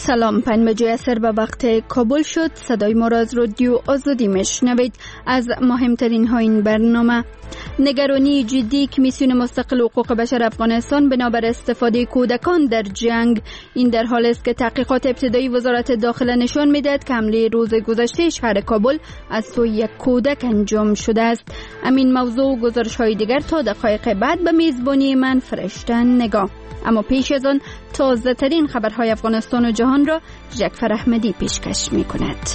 سلام، 5 عصر به وقت کابل شد. صدای ما را از رادیو آزادی میشنوید. از مهمترین ها این برنامه: نگرانی جدی کمیسیون مستقل حقوق بشر افغانستان بنابر استفاده کودکان در جنگ. این در حالی است که تحقیقات ابتدایی وزارت داخله نشان میدهد که حمله روز گذشته شهر کابل از سوی یک کودک انجام شده است. همین موضوع و گزارش های دیگر تا دقایق بعد به میزبانی من فرشته نگاه. اما پیش از آن تازه ترین خبرهای افغانستان و جهان را جعفر احمدی پیشکش می کند.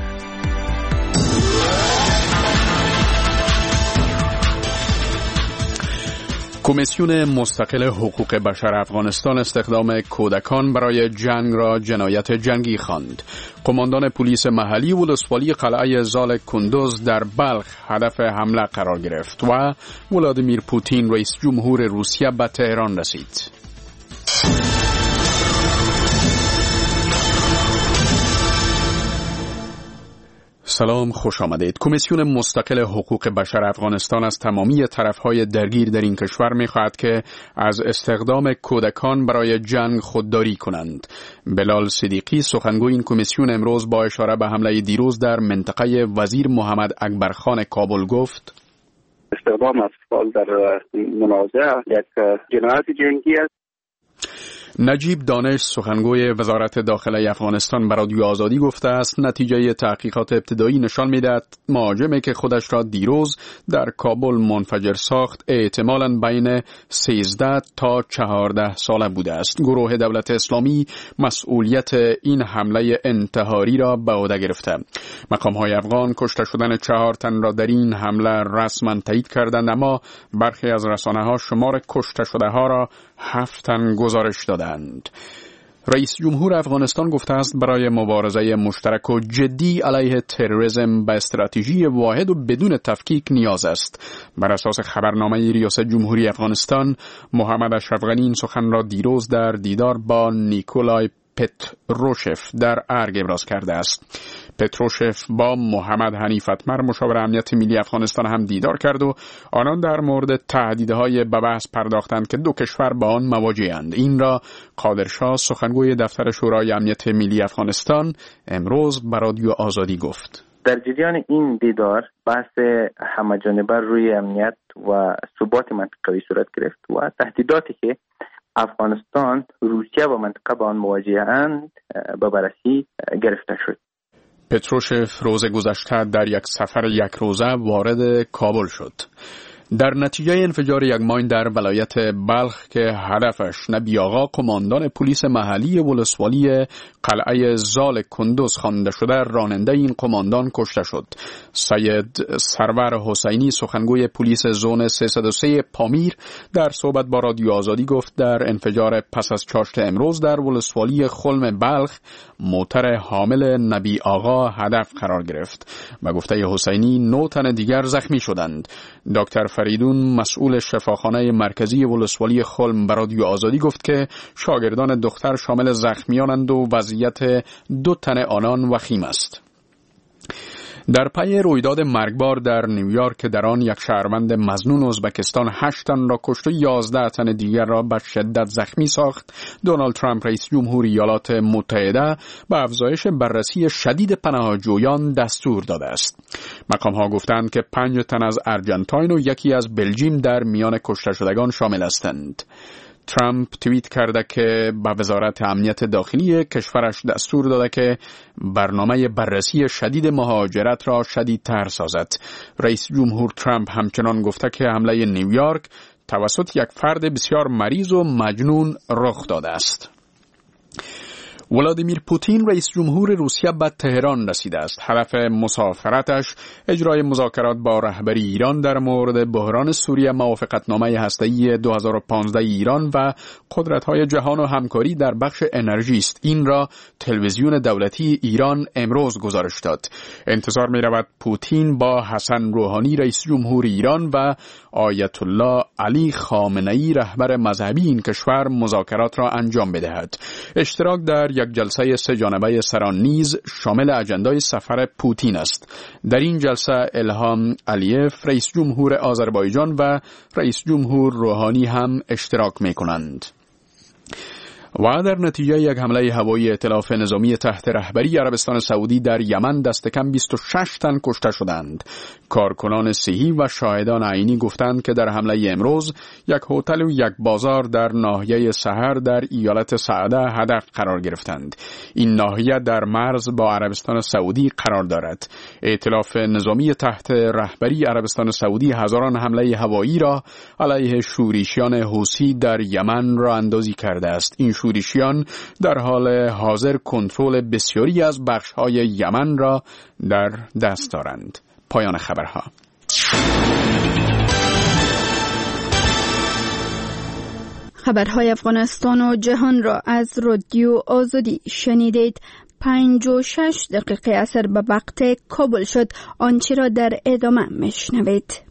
کمیسیون مستقل حقوق بشر افغانستان استخدام کودکان برای جنگ را جنایت جنگی خواند. قماندان پلیس محلی ولسوالی قلعه زال کندوز در بلخ هدف حمله قرار گرفت و ولادیمیر پوتین رئیس جمهور روسیه به تهران رسید. سلام، خوش آمدید. کمیسیون مستقل حقوق بشر افغانستان از تمامی طرفهای درگیر در این کشور می‌خواهد که از استخدام کودکان برای جنگ خودداری کنند. بلال صدیقی سخنگوی این کمیسیون امروز با اشاره به حمله دیروز در منطقه وزیر محمد اکبرخان کابل گفت: استخدام اطفال در منازعه یک جنایت جنگی است. نجیب دانش سخنگوی وزارت داخله افغانستان به رادیو آزادی گفته است نتیجه تحقیقات ابتدایی نشان می‌دهد مهاجمی که خودش را دیروز در کابل منفجر ساخت احتمالاً بین 13 تا 14 ساله بوده است. گروه دولت اسلامی مسئولیت این حمله انتحاری را به عهده گرفته. مقام‌های افغان کشته شدن 4 تن را در این حمله رسما تایید کردند، اما برخی از رسانه‌ها شمار کشته شده‌ها را 7 تن گزارش دادند. رئیس جمهور افغانستان گفته است برای مبارزه مشترک و جدی علیه تروریسم به استراتژی واحد و بدون تفکیک نیاز است. بر اساس خبرنامه ریاست جمهوری افغانستان، محمد اشرف غنی این سخن را دیروز در دیدار با نیکولای پتروشف در ارگ ابراز کرده است. پتروشف با محمد حنیف اتمر مشاور امنیت ملی افغانستان هم دیدار کرد و آنان در مورد تهدیدهای به بحث پرداختند که دو کشور با آن مواجه‌اند. این را قادرشاه سخنگوی دفتر شورای امنیت ملی افغانستان امروز به رادیو آزادی گفت. در جریان این دیدار بحث همه‌جانبه روی امنیت و ثبات منطقه‌ای صورت گرفت و تهدیداتی که افغانستان، روسیه و منطقه با آن مواجه‌اند به بررسی گرفته شد. پتروشف روز گذشته در یک سفر یک روزه وارد کابل شد. در نتیجه انفجار یک ماین در ولایت بلخ که هدفش نبی آقا قماندان پلیس محلی ولسوالی قلعه زال کندوز خوانده شده، راننده این قماندان کشته شد. سید سرور حسینی سخنگوی پلیس زون 303 پامیر در صحبت با رادیو آزادی گفت در انفجار پس از چاشت امروز در ولسوالی خلم بلخ موتر حامل نبی آقا هدف قرار گرفت و گفته حسینی 9 تن دیگر زخمی شدند. دکتر فریدون مسئول شفاخانه مرکزی ولسوالی خلم به رادیو آزادی گفت که شاگردان دختر شامل زخمیانند و وضعیت 2 تن آنان وخیم است. در پی رویداد مرگبار در نیویورک که در آن یک شهروند مظنون ازبکستان 8 تن را کشت و 11 تن دیگر را به شدت زخمی ساخت، دونالد ترامپ رئیس جمهور ایالات متحده به افزایش بررسی شدید پناهجویان دستور داده است. مقام‌ها گفتند که 5 تن از ارجنتاین و 1 از بلژیم در میان کشته شدگان شامل هستند. ترامپ توییت کرده که به وزارت امنیت داخلی کشورش دستور داده که برنامه بررسی شدید مهاجرت را شدیدتر سازد. رئیس جمهور ترامپ همچنان گفته که حمله نیویورک توسط یک فرد بسیار مریض و مجنون رخ داده است. ولادیمیر پوتین رئیس جمهور روسیه به تهران رسیده است. هدف مسافرتش اجرای مذاکرات با رهبری ایران در مورد بحران سوریه، موافقتنامه هسته‌ای 2015 ایران و قدرت‌های جهان و همکاری در بخش انرژی است. این را تلویزیون دولتی ایران امروز گزارش داد. انتظار می‌رود پوتین با حسن روحانی رئیس جمهور ایران و آیت الله علی خامنه‌ای رهبر مذهبی این کشور مذاکرات را انجام بدهد. اشتراک در یک جلسه 3 جانبه سران نیز شامل اجندای سفر پوتین است. در این جلسه الهام علیف رئیس جمهور آذربایجان و رئیس جمهور روحانی هم اشتراک می‌کنند. و در نتیجه یک حمله هوایی ائتلاف نظامی تحت رهبری عربستان سعودی در یمن دست کم 26 تن کشته شدند. کارکنان صحی و شاهدان عینی گفتند که در حمله امروز یک هتل و یک بازار در ناحیه سحر در ایالت سعده هدف قرار گرفتند. این ناحیه در مرز با عربستان سعودی قرار دارد. ائتلاف نظامی تحت رهبری عربستان سعودی هزاران حمله هوایی را علیه شورشیان حوثی در یمن را اندازی کرده است. این شورشیان در حال حاضر کنترل بسیاری از بخش‌های یمن را در دست دارند. پایان خبرها. خبرهای افغانستان و جهان را از رادیو آزادی شنیدید. 56 دقیقه اثر به وقت کابل شد. آنچه را در ادامه میشنوید.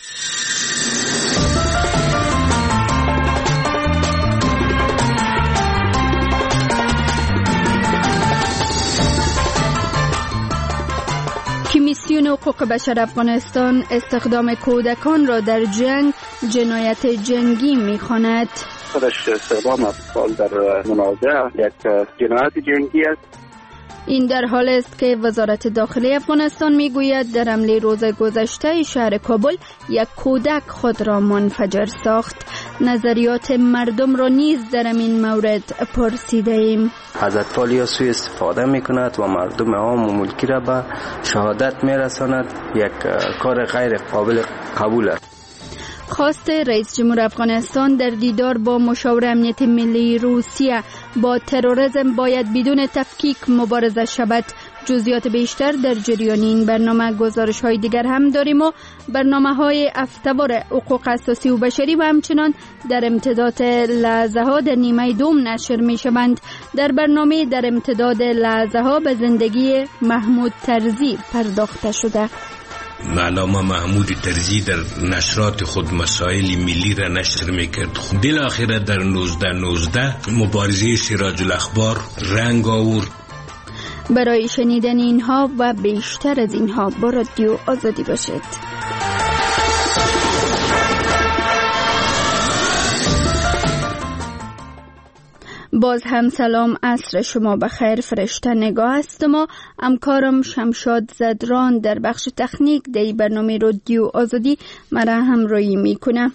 کمیسیون حقوق بشر افغانستان استخدام کودکان را در جنگ جنایت جنگی می‌خواند. خودش استخدام اطفال در منازعه یک جنایت جنگی است. این در حال است که وزارت داخلی افغانستان میگوید در حمله روز گذشته شهر کابل یک کودک خود را منفجر ساخت. نظریات مردم را نیز در این مورد پرسیده ایم. از اطفال یا سوء استفاده میکند و مردم عام و ملکی را به شهادت میرساند. یک کار غیر قابل قبول است. خواست رئیس جمهور افغانستان در دیدار با مشاور امنیت ملی روسیه با تروریسم باید بدون تفکیک مبارزه شود. جزئیات بیشتر در جریان این برنامه. گزارش‌های دیگر هم داریم و برنامه‌های هفته‌وار حقوق اساسی و بشری و همچنان در امتداد لحظه‌ها در نیمه دوم نشر می‌شوند. در برنامه در امتداد لحظه‌ها به زندگی محمود طرزی پرداخته شده. علامه محمود طرزی در نشرات خود مسائل ملی را نشر میکرد. بالاخره در 1919 مبارزه سراج الاخبار رنگ آورد. برای شنیدن اینها و بیشتر از اینها با رادیو آزادی باشید. باز هم سلام، عصر شما بخیر. فرشته نگاه هستم و همکارم شمشاد زدران در بخش تکنیک در برنامه رادیو آزادی مرا همراهی میکنه.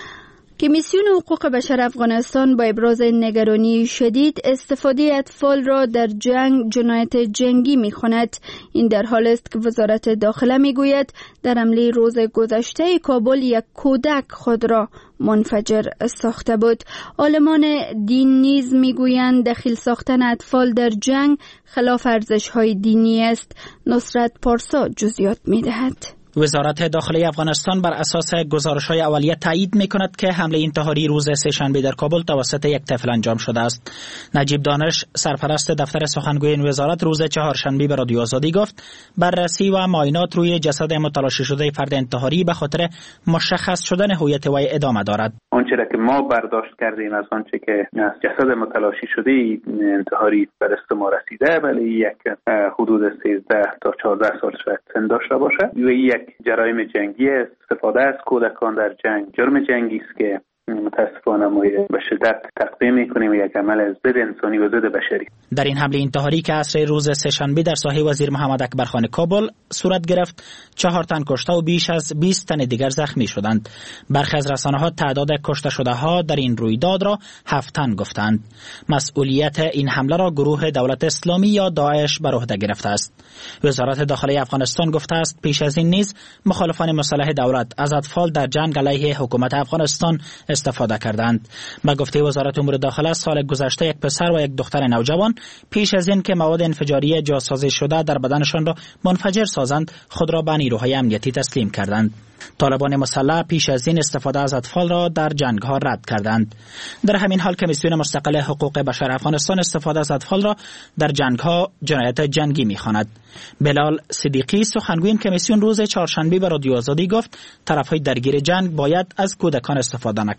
کمیسیون حقوق بشر افغانستان با ابراز نگرانی شدید استفاده اطفال را در جنگ جنایت جنگی می‌خواند. این در حال است که وزارت داخله میگوید در حمله روز گذشته کابل یک کودک خود را منفجر ساخته بود. عالمان دین نیز میگویند دخیل ساختن اطفال در جنگ خلاف ارزش‌های دینی است. نصرت پارسا جزئیات می‌دهد. وزارت داخلی افغانستان بر اساس گزارش‌های اولیه تایید می‌کند که حمله انتحاری روز سه‌شنبه در کابل توسط یک طفل انجام شده است. نجیب دانش سرپرست دفتر سخنگوی این وزارت روز چهارشنبه به رادیو آزادی گفت بررسی و معاینات روی جسد متلاشی شده فرد انتحاری به خاطر مشخص شدن هویت وی ادامه دارد. آنچه را که ما برداشت کردیم از آنچه که از جسد متلاشی شده انتحاری به دست ما رسیده، ولی یک حدود 13 تا 14 سال شاید سن داشته باشه. یک جرایم جنگی است. استفاده از کودکان در جنگ جرم جنگی است که متاسفانه ما به شدت تقدیم می‌کنیم یک عمل ضد انسانی و ضد بشری. در این حمله انتحاری که عصر روز سه‌شنبه در ساحه وزیر محمد اکبر خان کابل صورت گرفت 4 تن کشته و بیش از 20 تن دیگر زخمی شدند. برخی از رسانه‌ها تعداد کشته شده‌ها در این رویداد را 7 تن گفتند. مسئولیت این حمله را گروه دولت اسلامی یا داعش بر عهده گرفته است. وزارت داخلی افغانستان گفته است پیش از این نیز مخالفان مسلح دولت از اطفال در جنگ علیه حکومت افغانستان استفاده کردند. به گفته وزارت امور داخله سال گذشته یک پسر و یک دختر نوجوان پیش از این که مواد انفجاری جاسازی شده در بدنشان را منفجر سازند خود را به نیروهای امنیتی تسلیم کردند. طالبان مسلح پیش از این استفاده از اطفال را در جنگ ها رد کردند. در همین حال کمیسیون مستقل حقوق بشر افغانستان استفاده از اطفال را در جنگ ها جنایت جنگی می‌خواند. بلال صدیقی سخنگوی این کمیسیون روز چهارشنبه به رادیو آزادی گفت طرف‌های درگیر جنگ باید از کودکان استفاده نکنند.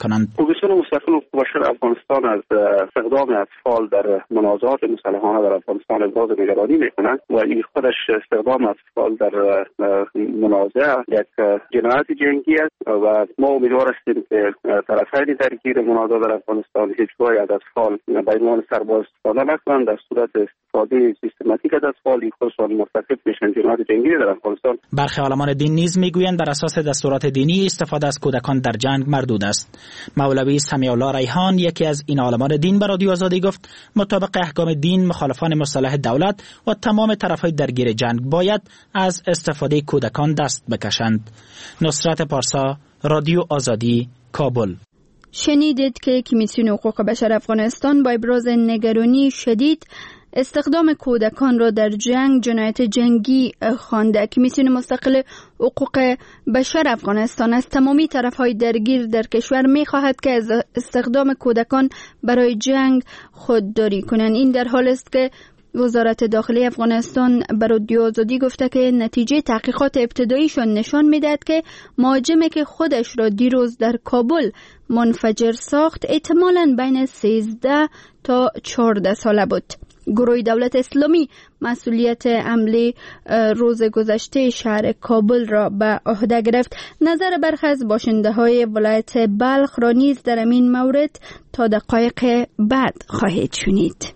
کنند. کمیسیون مستقل حقوق بشر افغانستان از استخدام اطفال در منازعات مسلحانه در افغانستان ابراز نگرانی میکنند و این خودش استخدام اطفال در منازعه یک جنایت جنگی است و ما امیدوار هستیم که طرفین درگیر منازعه در افغانستان هیچگاه از اطفال به عنوان سرباز استفاده نکنند. در صورت استفاده سیستماتیک از اطفال خودشان مرتکب میشن جنایت جنگی در افغانستان. برخی عالمان دین نیز میگویند بر اساس دستورات دینی استفاده از کودکان در جنگ مردود است. مولوی سمیع الله ریحان یکی از این عالمان دین به رادیو آزادی گفت مطابق احکام دین مخالفان مصالح دولت و تمام طرفهای درگیر جنگ باید از استفاده کودکان دست بکشند. نصرت پارسا، رادیو آزادی، کابل. شنیدید که کمیسیون حقوق بشر افغانستان با ابراز نگرانی شدید استخدام کودکان را در جنگ جنایت جنگی خوانده. کمیسیون مستقل حقوق بشر افغانستان از تمامی طرفهای درگیر در کشور می‌خواهد که از استخدام کودکان برای جنگ خودداری کنند. این در حال است که وزارت داخلی افغانستان به رادیو آزادی گفته که نتیجه تحقیقات ابتداییشان نشان می‌دهد که مهاجمی که خودش را دیروز در کابل منفجر ساخت احتمالاً بین 13 تا 14 ساله بود. گروه دولت اسلامی مسئولیت حمله روز گذشته شهر کابل را به عهده گرفت. نظر برخی از باشنده‌های ولایت بلخ را نیز در این مورد تا دقایق بعد خواهید شنید.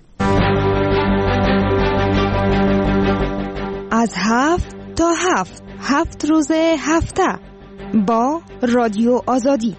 از 7 تا 7 روز هفته با رادیو آزادی.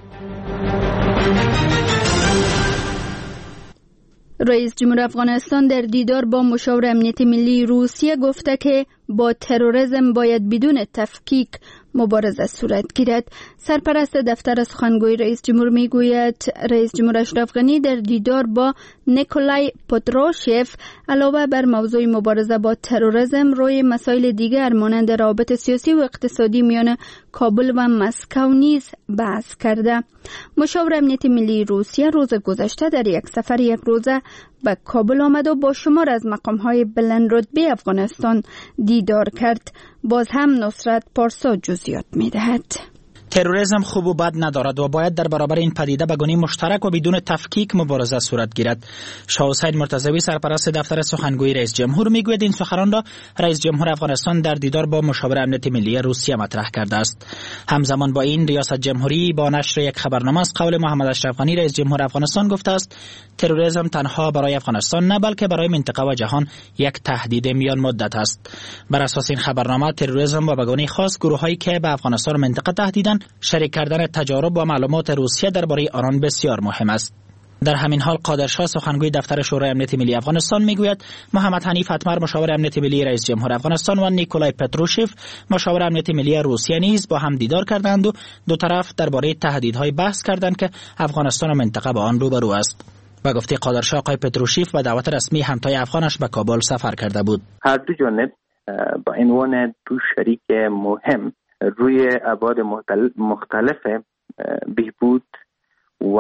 رئیس جمهور افغانستان در دیدار با مشاور امنیت ملی روسیه گفته که با تروریسم باید بدون تفکیک مبارزه صورت گیرد. سرپرست دفتر سخنگوی رئیس جمهور میگوید رئیس جمهور اشرف غنی در دیدار با نیکولای پاتروشف علاوه بر موضوع مبارزه با تروریسم روی مسائل دیگر مانند روابط سیاسی و اقتصادی میان کابل و مسکو نیز بحث کرده. مشاور امنیت ملی روسیه روز گذشته در یک سفر یک روزه به کابل آمد و با شمار از مقام‌های بلند رتبه افغانستان دیدار کرد. باز هم نصرت پارسا جزئیات می‌دهد. تروریسم خوب و بد ندارد و باید در برابر این پدیده به گونه مشترک و بدون تفکیک مبارزه صورت گیرد. شاه حسین مرتضوی سرپرست دفتر سخنگوی رئیس جمهور میگوید این سخنان را رئیس جمهور افغانستان در دیدار با مشاور امنیت ملی روسیه مطرح کرده است. همزمان با این ریاست جمهوری با نشر یک خبرنامه از قول محمد اشرف غنی رئیس جمهور افغانستان گفته است تروریسم تنها برای افغانستان نه بلکه برای منطقه و جهان یک تهدید میان مدت است. بر اساس این خبرنامه تروریسم و به گونه خاص گروهایی که به افغانستان و منطقه تهدیدند شریک کردن تجارب و معلومات روسیه درباره آنان بسیار مهم است. در همین حال قادرشاه سخنگوی دفتر شورای امنیت ملی افغانستان میگوید محمد حنیف اتمر مشاور امنیت ملی رئیس جمهور افغانستان و نیکولای پتروشف مشاور امنیت ملی روسیه نیز با هم دیدار کردند و دو طرف درباره تهدیدهای بحث کردند که افغانستان و منطقه با آن روبرو است. و گفته قادرشاه آقای پتروشف به دعوت رسمی همتای افغانش به کابل سفر کرده بود. هر دو جانب با عنوان دو شریک مهم روی ابعاد مختلف بهبود و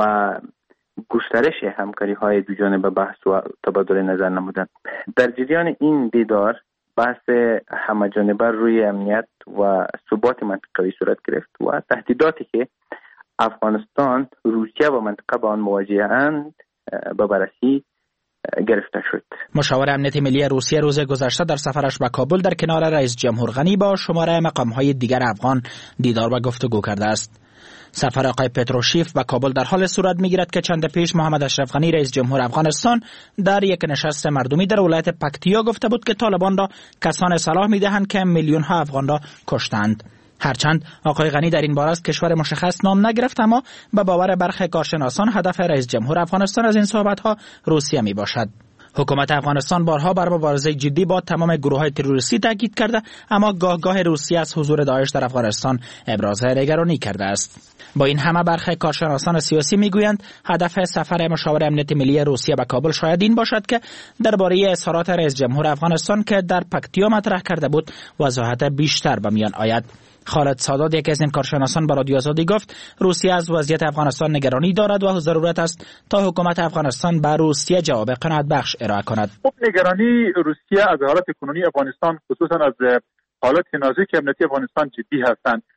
گسترش همکاری های دو جانبه بحث و تبادل نظر نمودند. در جریان این دیدار بحث همه‌جانبه روی امنیت و ثبات منطقه‌ای صورت گرفت و تهدیداتی که افغانستان، روسیه و منطقه با آن مواجه‌اند به بررسی گرفته شد. مشاور امنیت ملی روسیه روز گذشته در سفرش به کابل در کنار رئیس جمهور غنی با شماره مقام‌های دیگر افغان دیدار و گفتگو کرده است. سفر آقای پتروشف به کابل در حال صورت می‌گیرد که چند پیش محمد اشرف غنی رئیس جمهور افغانستان در یک نشست مردمی در ولایت پکتیا گفته بود که طالبان را کسان سلاح می‌دهند که میلیون‌ها افغان را کشتند. هرچند آقای غنی در این باره از کشور مشخص نام نگرفت، اما به باور برخی کارشناسان هدف رئیس جمهور افغانستان از این صحبت‌ها روسیه میباشد. حکومت افغانستان بارها بر مبارزه جدی با تمام گروه‌های تروریستی تاکید کرده، اما گاه روسیه از حضور داعش در افغانستان ابراز نگرانی کرده است. با این همه برخی کارشناسان سیاسی میگویند هدف سفر مشاور امنیت ملی روسیه به کابل شاید این باشد که درباره اظهارات رئیس جمهور افغانستان که در پکتیا مطرح کرده بود وضاحت بیشتر به میان آید. خالد سادات یکی از این کارشناسان به رادیو آزادی گفت روسیه از وضعیت افغانستان نگرانی دارد و ضرورت است تا حکومت افغانستان به روسیه جواب قناعت بخش ارائه کند. خب نگرانی روسیه از حالت کنونی افغانستان خصوصا از حالت نازک امنیتی افغانستان جدی هستند.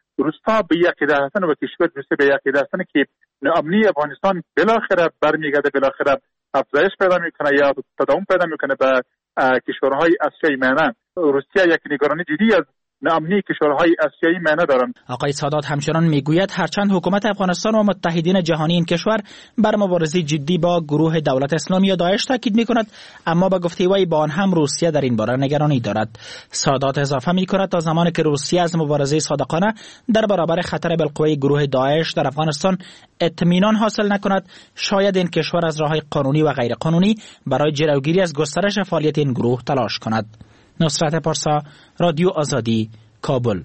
روستا به یقیده هستن و کشور روسیه به یقیده هستن که ناامنی افغانستان بالاخره برمیگرده، بالاخره افزایش پیدا میکنه یا تداوم پیدا میکنه به کشورهای آسیایی میانه. روسیه یک نگرانی جدی از ناامنی کشورهای آسیایی معنی دارند. آقای سادات همچنان میگوید هرچند حکومت افغانستان و متحدین جهانی این کشور بر مبارزه جدی با گروه دولت اسلامی یا داعش تاکید میکند، اما به گفته وی با آن هم روسیه در این باره نگرانی دارد. سادات اضافه میکند تا زمانی که روسیه از مبارزه صادقانه در برابر خطر بالقوه گروه داعش در افغانستان اطمینان حاصل نکند، شاید این کشور از راههای قانونی و غیر قانونی برای جلوگیری از گسترش فعالیت این گروه تلاش کند. نصرت پارسا، رادیو آزادی، کابل.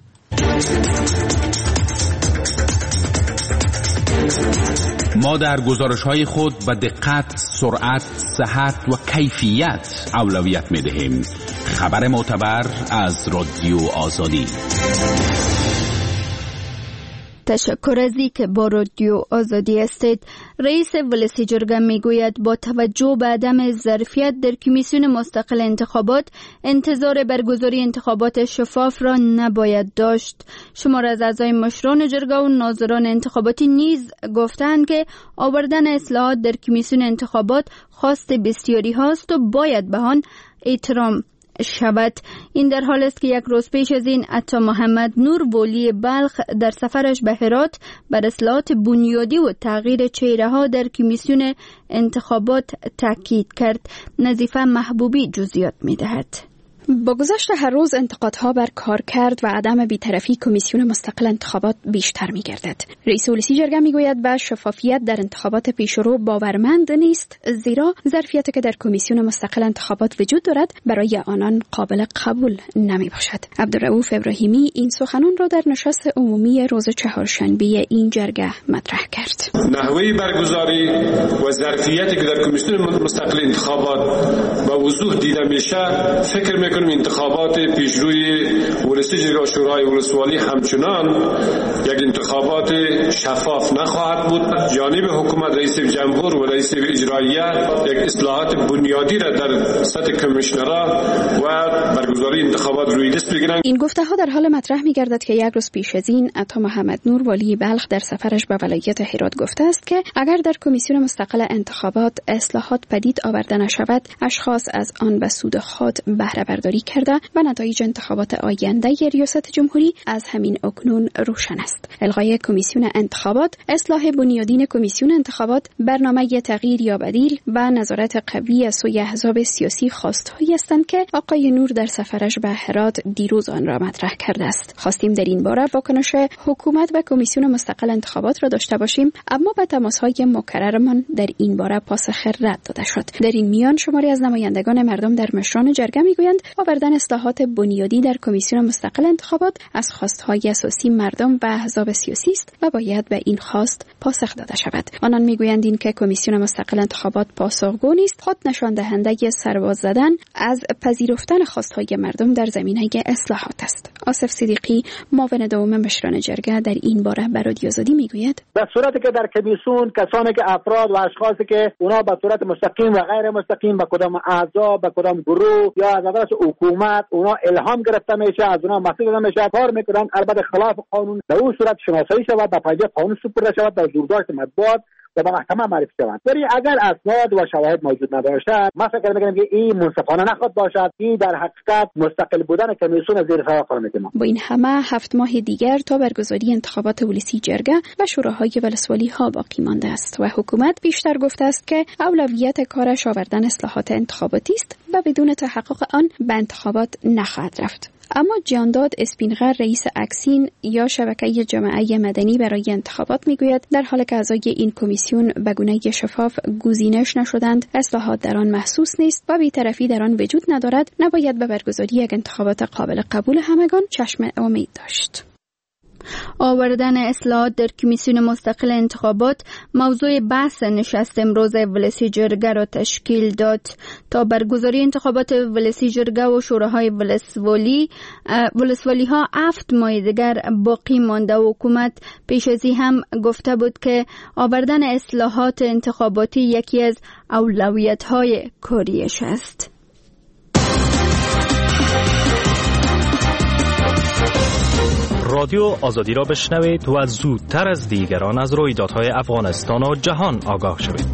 ما در گزارش‌های خود به دقت، سرعت، صحت و کیفیت اولویت می‌دهیم. خبر معتبر از رادیو آزادی. تشکر از اینکه با رادیو آزادی هستید. رئیس ولسی جرگه میگوید با توجه به عدم ظرفیت در کمیسیون مستقل انتخابات انتظار برگزاری انتخابات شفاف را نباید داشت. شمار از اعضای مشران جرگه و ناظران انتخاباتی نیز گفتند که آوردن اصلاحات در کمیسیون انتخابات خواست بسیاری هاست و باید به آن احترام شود. این در حال است که یک روز پیش از این عطا محمد نور ولی بلخ در سفرش به هرات بر اصلاحات بنیادی و تغییر چهره ها در کمیسیون انتخابات تاکید کرد. نظیفه محبوبی جزئیات می‌دهد. با گذشت هر روز انتقادها بر کارکرد و عدم بی‌طرفی کمیسیون مستقل انتخابات بیشتر می‌گردد. رئیس ولسی جرگه میگوید به شفافیت در انتخابات پیشرو باورمند نیست، زیرا ظرفیتی که در کمیسیون مستقل انتخابات وجود دارد برای آنان قابل قبول نمی‌باشد. عبدالرؤوف ابراهیمی این سخنان را در نشست عمومی روز چهارشنبه این جرگه مطرح کرد. نحوه برگزاری و ظرفیتی که در کمیسیون مستقل انتخابات با وضوح دیده میشه، فکر انتخابات پیشروی ولسی جرگه شورای ولسوالی همچنان یک انتخابات شفاف نخواهد بود. جانب حکومت، رئیس جمهور و رئیس اجراییه یک اصلاحات بنیادی را در سطح کمیشنرها و برگزاری انتخابات روی دست بگیرند. این گفته‌ها در حال مطرح می‌گردد که یک روز پیش از این عطا محمد نور ولی بلخ در سفرش به ولایت هرات گفته است که اگر در کمیسیون مستقل انتخابات اصلاحات پدید آورده نشود، اشخاص از آن به سود خود بهره برداری کرده و نتایج انتخابات آینده ریاست جمهوری از همین اکنون روشن است. الغای کمیسیون انتخابات، اصلاح بنیادین کمیسیون انتخابات، برنامه تغییر یا بدیل و نظارت قوی از سوی احزاب سیاسی خواستهایی هستند که آقای نور در سفرش به هرات دیروز آن را مطرح کرده است. خواستیم در این باره واکنش حکومت و کمیسیون مستقل انتخابات را داشته باشیم، اما به تماس‌های مکررمان در این باره پاسخ رد داده شد. در این میان شماری از نمایندگان مردم در مشران جرگه میگویند آوردن اصلاحات بنیادی در کمیسیون مستقل انتخابات از خواستهای اساسی مردم و احزاب سیاسی است و باید به این خواست پاسخ داده شود. آنان میگویند این که کمیسیون مستقل انتخابات پاسخگو نیست، خود نشان دهنده سرباز زدن از پذیرفتن خواستهای مردم در زمینه اصلاحات است. آصف صدیقی، معاون دوم مشران جرگه، در این باره به رادیو آزادی میگوید در صورتی که در کمیسیون کسانی که افراد و اشخاصی که اونا به صورت مستقیم و غیر مستقیم به کدام احزاب، به کدام گروه یا از طرف حکومت اونا الهام گرفته میشه، از اونا مسئول داده میشه، کار میکنن البته خلاف قانون، در اون صورت شناسایی شود، به پایه قانون سپرده شود، در جورداشت مطبوعات و به محکمه معرفی شوند. ولی اگر اسناد و شواهد موجود نباشد، ما فکر میکنم که این منصفانه نخواهد باشد. این در حقیقت مستقل بودن کمیسیون زیر سوال قرار میده. با این همه 7 ماه دیگر تا برگزاری انتخابات ولسی جرگه و شوراهای ولسوالی ها باقی مانده است و حکومت بیشتر گفته است که اولویت کارش آوردن اصلاحات انتخاباتی است و بدون تحقق آن به انتخابات نخواهد رفت. اما جانداد اسپینغر، رئیس اکسین یا شبکه جامعه مدنی برای انتخابات، میگوید در حالی که اعضای این کمیسیون به گونه شفاف گزینش نشدند، اصلاحات در آن محسوس نیست و بی‌طرفی در آن وجود ندارد، نباید به برگزاری یک انتخابات قابل قبول همگان چشم امید داشت. آوردن اصلاحات در کمیسیون مستقل انتخابات موضوع بحث نشست امروز ولسی جرگه را تشکیل داد. تا برگزاری انتخابات ولسی جرگه و شوراهای ولسوالی ها 7 ماه دیگر باقی مانده و حکومت پیش از این هم گفته بود که آوردن اصلاحات انتخاباتی یکی از اولویت های کاریش است. رادیو آزادی را بشنوید و زودتر از دیگران از رویدادهای افغانستان و جهان آگاه شوید.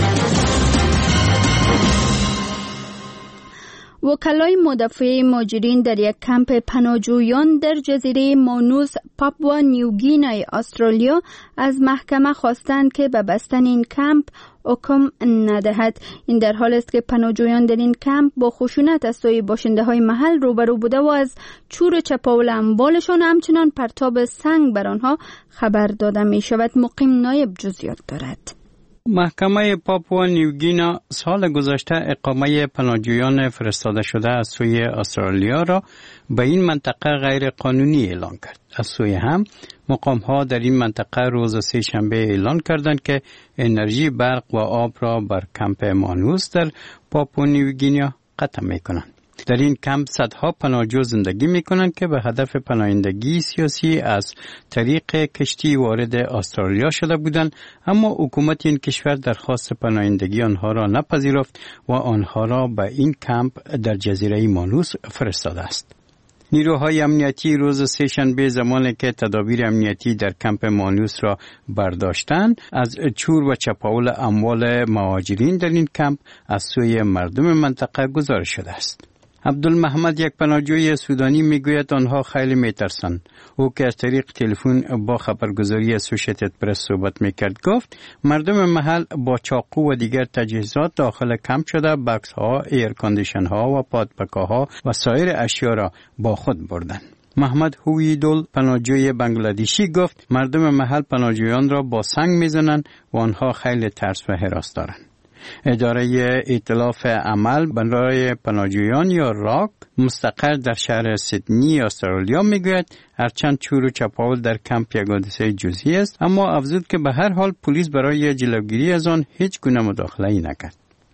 وکلای مدافع مهاجرین در یک کمپ پناهجویان در جزیره مانوس پاپوا نیوگینای استرالیا از محکمه خواستند که به بستن این کمپ حکم ندهد. این در حال است که پناهجویان در این کمپ با خشونت از سوی باشنده های محل روبرو بوده و از چور چپاول اموالشان همچنان پرتاب سنگ بر آنها خبر داده می شود. مقیم نایب جزئیات دارد. محکمه پاپوا نیوگینا سال گذشته اقامه پناهجویان فرستاده شده از سوی استرالیا را به این منطقه غیر قانونی اعلان کرد. از سوی هم مقام ها در این منطقه روز سه شنبه اعلان کردند که انرژی برق و آب را بر کمپ مانوس در پاپوا نیوگینا قطع می کنند. در این کمپ صدها پناهجو زندگی می کنند که به هدف پناهندگی سیاسی از طریق کشتی وارد استرالیا شده بودند، اما حکومت این کشور درخواست پناهندگی آنها را نپذیرفت و آنها را به این کمپ در جزیره مانوس فرستاده است. نیروهای امنیتی روز سه شنبه زمانی که تدابیر امنیتی در کمپ مانوس را برداشتند، از چور و چپاول اموال مهاجرین در این کمپ از سوی مردم منطقه گزارش شده است. عبدالمحمد، یک پناهجوی سودانی، میگوید آنها خیلی میترسند. او که از طریق تلفن با خبرگزاری اسوشیتد پرس صحبت میکرد گفت مردم محل با چاقو و دیگر تجهیزات داخل کمپ شده بکس ها، ایر کاندیشن ها و پادپکاها و سایر اشیا را با خود بردند. محمد هویدول، پناهجوی بنگلادیشی، گفت مردم محل پناهجویان را با سنگ میزنند و آنها خیلی ترس و هراس دارند. اداره ائتلاف عمل برای پناهجویان یا راک مستقر در شهر سیدنی استرالیا میگوید هرچند چور و چپاول در کمپ یک حادثه جزئی است، اما افزود که به هر حال پلیس برای جلوگیری از آن هیچ گونه مداخله‌ای نکرد.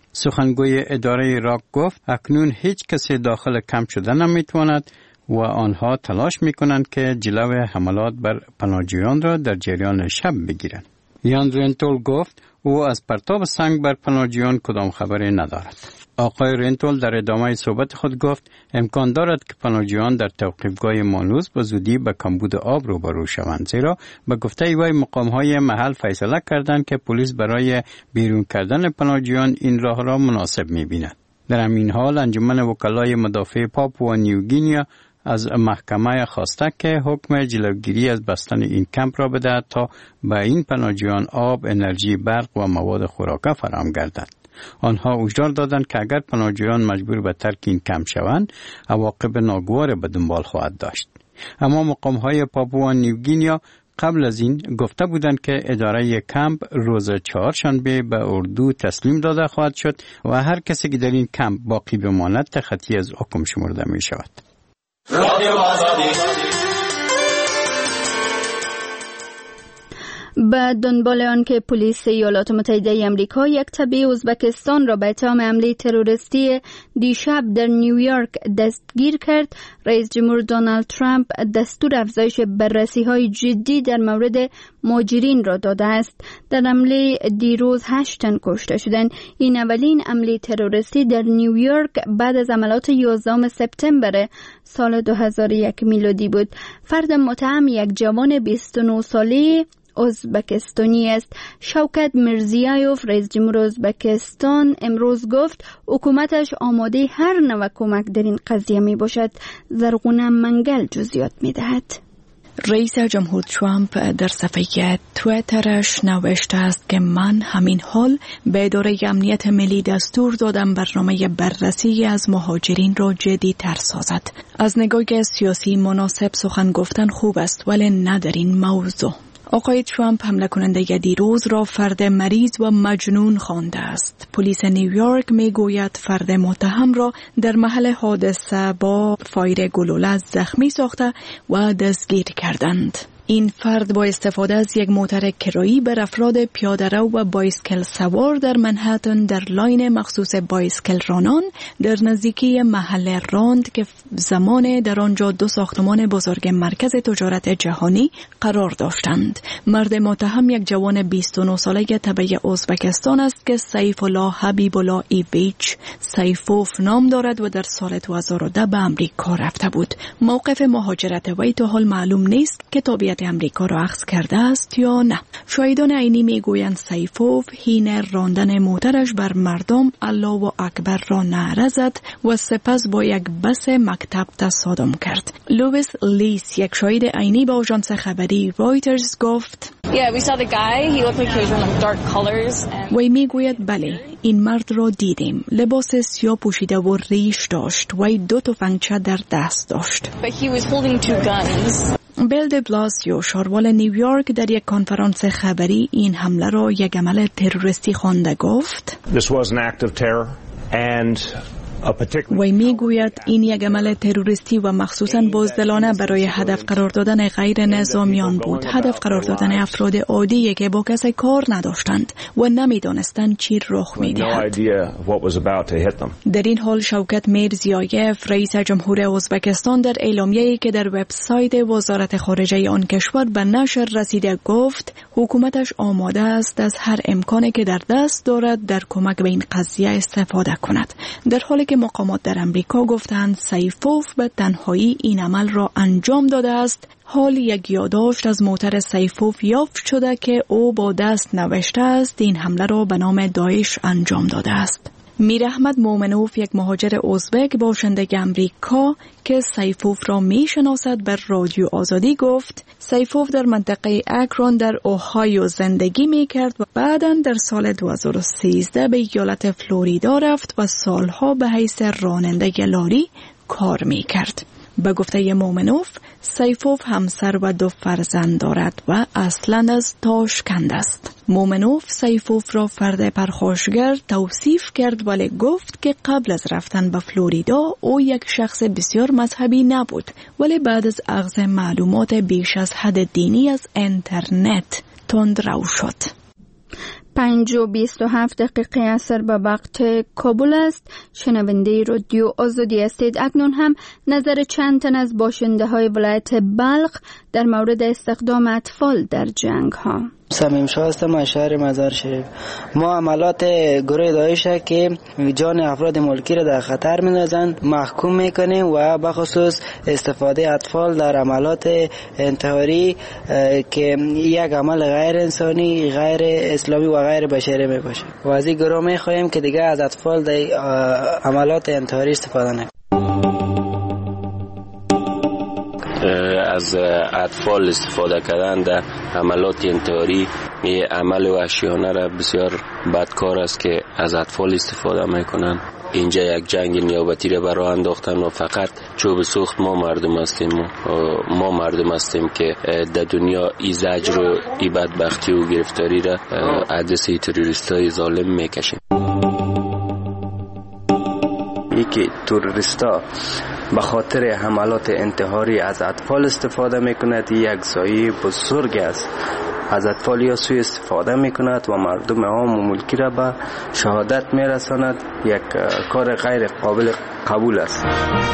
سخنگوی اداره راک گفت اکنون هیچ کسی داخل کمپ شده نمیتواند و آنها تلاش میکنند که جلوی حملات بر پناهجویان را در جریان شب بگیرند. یان رنتول گفت او از پرتاب سنگ بر پناهجویان کدام خبری ندارد. آقای رنتول در ادامه صحبت خود گفت امکان دارد که پناهجویان در توقیفگاه مانوس به زودی به کمبود آب روبرو شوند، زیرا به گفته وی مقام‌های محل فیصله کردند که پلیس برای بیرون کردن پناهجویان این راه را مناسب می‌بیند. در همین حال انجمن وکلای مدافع پاپوا نیوگینیا از محکمه خواسته که حکم جلوگیری از بستن این کمپ را بدهد تا به این پناهجویان آب، انرژی برق و مواد خوراکه فراهم گردد. آنها هشدار دادند که اگر پناهجویان مجبور به ترک این کمپ شوند، عواقب ناگوار به دنبال خواهد داشت. اما مقام‌های پاپوا نیوگینیا قبل از این گفته بودند که اداره کمپ روز چهارشنبه به اردو تسلیم داده خواهد شد و هر کسی که در این کمپ باقی بماند تخطی از حکم شمرده می شود. رادیو آزادی. به دنبال آن که پلیس ایالات متحده آمریکا یک تبع ازبکستان را به اتهام حمله تروریستی دیشب در نیویورک دستگیر کرد، رئیس جمهور دونالد ترامپ دستور افزایش بررسی‌های جدی در مورد مهاجرین را داده است. در حمله دیروز 8 تن کشته شدند. این اولین حمله تروریستی در نیویورک بعد از حملات 11 سپتامبر سال 2001 میلادی بود. فرد متهم یک جوان 29 ساله ازبکستانی است. شوکت میرزیایوف، رئیس جمهور ازبکستان، امروز گفت حکومتش آماده هر نوع کمک در این قضیه می باشد. زرغونه منگل جزئیات می دهد. رئیس جمهور ترامپ در صفحه تویترش نوشته است که من همین حال به اداره امنیت ملی دستور دادم برنامه بررسی از مهاجرین را جدی تر سازد. از نگاه سیاسی مناسب سخن گفتن خوب است، ولی نه در این موضوع. آقای ترامپ حمله کننده دیروز را فرد مریض و مجنون خوانده است. پلیس نیویورک میگوید فرد متهم را در محل حادثه با فایر گلوله زخمی ساخته و دستگیر کردند. این فرد با استفاده از یک موتر کرایی بر افراد پیاده‌رو و بایسکل سوار در منهتن در لاین مخصوص بایسکل رانان در نزدیکی محل راند که زمان در آنجا 2 ساختمان بزرگ مرکز تجارت جهانی قرار داشتند. مرد متهم یک جوان 29 ساله تبع ازبکستان است که سیف الله حبیب الله ایویچ سیفوف نام دارد و در سال 2010 به امریکا رفته بود. موقف مهاجرت وی تا حال معلوم نیست که تابعیت امریکا را اخذ کرده است یا نه. شاهدان عینی میگویند سیفوف حین راندن موترش بر مردم الله اکبر را نعره زد و سپس با یک بس مکتب تصادم کرد. لوئیس لیس یک شاهد عینی به آژانس خبری رایترز گفت وی میگوید بله، این مرد را دیدیم. لباس سیاه پوشیده و ریش داشت. وی 2 تفنگچه در دست داشت. بیل د بلاسیو شاروال نیویورک در یک کنفرانس خبری این حمله را یک عمل تروریستی خوانده گفت. وی میگوید این یک عمل تروریستی و مخصوصاً بزدلانه برای هدف قرار دادن غیر نظامیان بود. هدف قرار دادن افراد عادی که با کسی کار نداشتند و نمیدانستند چی رخ میدهد. در این حال شوکت میرزیایف رئیس جمهور ازبکستان در اعلامیه‌ای که در وبسایت وزارت خارجه آن کشور به نشر رسیده گفت حکومتش آماده است از هر امکانی که در دست دارد در کمک به این قضیه استفاده کند. در حالی که مقامات در امریکا گفتند سیفوف به تنهایی این عمل را انجام داده است، حال یک یادداشت از موتر سیفوف یافت شده که او با دست نوشته است این حمله را به نام داعش انجام داده است. میر احمد مومنوف یک مهاجر ازبک باشنده امریکا که سیفوف را میشناسد بر رادیو آزادی گفت سیفوف در منطقه اکرون در اوهایو زندگی میکرد و بعداً در سال 2013 به ایالت فلوریدا رفت و سالها به حیث راننده لاری کار میکرد. به گفته مومنوف سیفوف همسر و 2 فرزند دارد و اصلاً از تاشکند است. مومنوف سیفوف را فرد پرخاشگر توصیف کرد ولی گفت که قبل از رفتن به فلوریدا او یک شخص بسیار مذهبی نبود ولی بعد از اخذ معلومات بیش از حد دینی از اینترنت تندرو شد. 5:27 عصر به وقت کابل است. شنونده رادیو آزادی هستید. اکنون هم نظر چند تن از باشنده های ولایت بلخ در مورد استخدام اطفال در جنگ ها. سمیم شاه هستم از شهر مزار شریف. ما عملات گروه داعش که جان افراد ملکی را در خطر می‌اندازند محکوم می‌کنیم و بخصوص استفاده اطفال در عملات انتحاری که یک عمل غیر انسانی، غیر اسلامی و غیر بشری میباشه و از این گروه می‌خواهیم که دیگه از اطفال در عملات انتحاری استفاده نکنند. از اطفال استفاده کردن در عملات انتحاری یه عمل وحشیانه را بسیار بدکار است که از اطفال استفاده میکنن. اینجا یک جنگ نیابتی را برای انداختن و فقط چوب سوخت ما مردم هستیم که در دنیا ای زجر و ای بدبختی و گرفتاری را عدسه تروریستای ظالم میکشیم. یکی تروریستا به خاطر حملات انتحاری از اطفال استفاده میکند، یک زایی بزرگ است. از اطفال یا سوء استفاده میکند و مردم عام و ملکی را به شهادت میرساند. یک کار غیر قابل قبول است.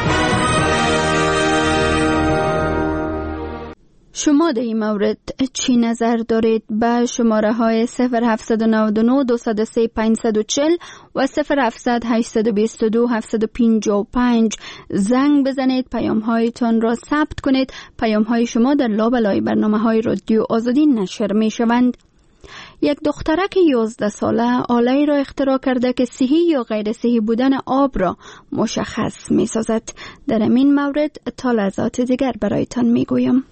شما در این مورد چی نظر دارید؟ به شماره های 0799 203 540 و 0700 822 755 زنگ بزنید. پیام هایتان را ثبت کنید. پیام های شما در لابلای برنامه های رادیو آزادی نشر می شوند. یک دخترک 11 ساله آله‌ای را اختراع کرده که صحی یا غیر صحی بودن آب را مشخص می سازد. در این مورد تا لحظات دیگر برایتان می گویم.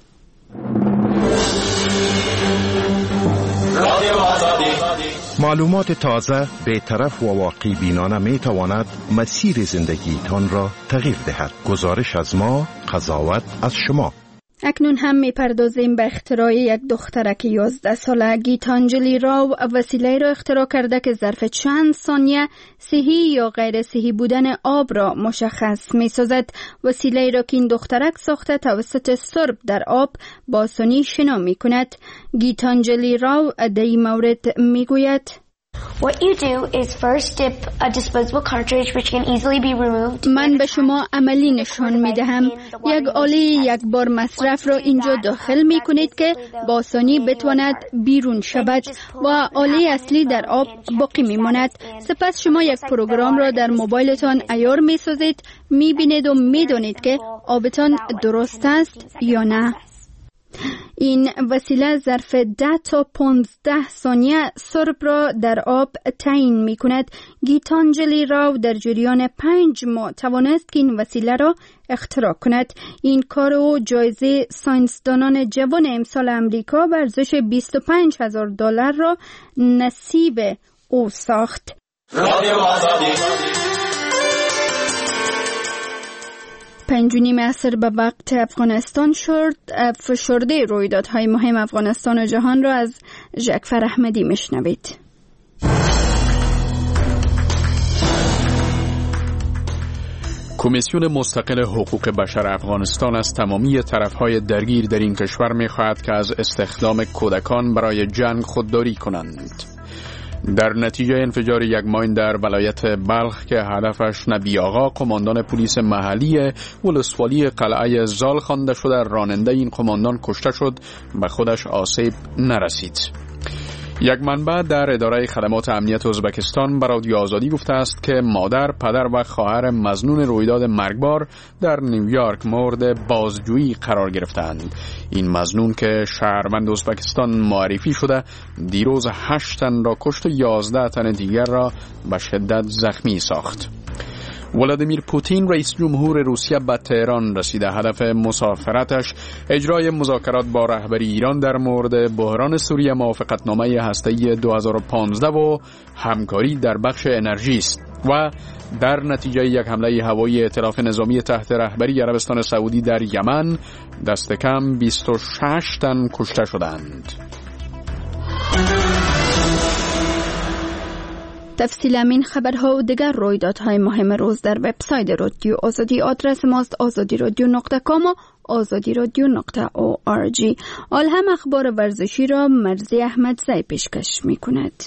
معلومات تازه، بی‌طرف و واقعی بینانه می تواند مسیر زندگیتان را تغییر دهد. گزارش از ما، قضاوت از شما. اکنون هم میپردازیم به اختراع یک دخترک 11 ساله. گیتانجلی راو وسیله را اختراع کرده که ظرف چند ثانیه صحی یا غیر صحی بودن آب را مشخص می‌سازد. وسیله را که این دخترک ساخته توسط سرب در آب با آسانی شنا می‌کند. گیتانجلی راو در این مورد میگوید: What you do is first dip a disposable cartridge which can easily be removed. من به شما عملی نشان می دهم. یک آله یک بار مصرف را اینجا داخل می کنید که با آسانی بتواند بیرون شود و آله اصلی در آب باقی می ماند. سپس شما یک پروگرام را در موبایلتان عیار می سازید، می بینید و می دانید که آبتان درست است یا نه. این وسیله ظرف 10 تا 15 ثانیه سرب را در آب تعیین می کند. گیتانجلی راو در جریان 5 ماه توانست که این وسیله را اختراع کند. این کار او جایزه ساینسدانان جوان امسال امریکا به ارزش $25,000 را نصیب او ساخت. پنجونیم عصر به وقت افغانستان شد. فشرده رویدادهای مهم افغانستان و جهان را از جعفر احمدی میشنوید. کمیسیون مستقل حقوق بشر افغانستان از تمامی طرفهای درگیر در این کشور می‌خواهد که از استخدام کودکان برای جنگ خودداری کنند. در نتیجه انفجار یک ماین در ولایت بلخ که هدفش نبی آقا قماندان پلیس محلی ولسوالی قلعه زال خوانده شده، راننده این قماندان کشته شد، به خودش آسیب نرسید. یک منبع در اداره خدمات امنیت ازبکستان به رادیو آزادی گفته است که مادر، پدر و خواهر مظنون رویداد مرگبار در نیویورک مورد بازجویی قرار گرفتند. این مظنون که شهروند ازبکستان معرفی شده، دیروز 8 تن را کشت و 11 تن دیگر را به شدت زخمی ساخت. ولادیمیر پوتین رئیس جمهور روسیه به تهران رسیده. هدف مسافرتش اجرای مذاکرات با رهبری ایران در مورد بحران سوریه، موافقتنامه هسته‌ای 2015 و همکاری در بخش انرژی است و در نتیجه یک حمله هوایی ائتلاف نظامی تحت رهبری عربستان سعودی در یمن دست کم 26 تن کشته شدند. تفصیل همین خبرها و دیگر رویدادهای مهم روز در وبسایت رادیو آزادی. آدرس ماست azadiradyo.com و azadiradyo.org. آل هم اخبار ورزشی را مرزی احمدزی پیشکش می کند.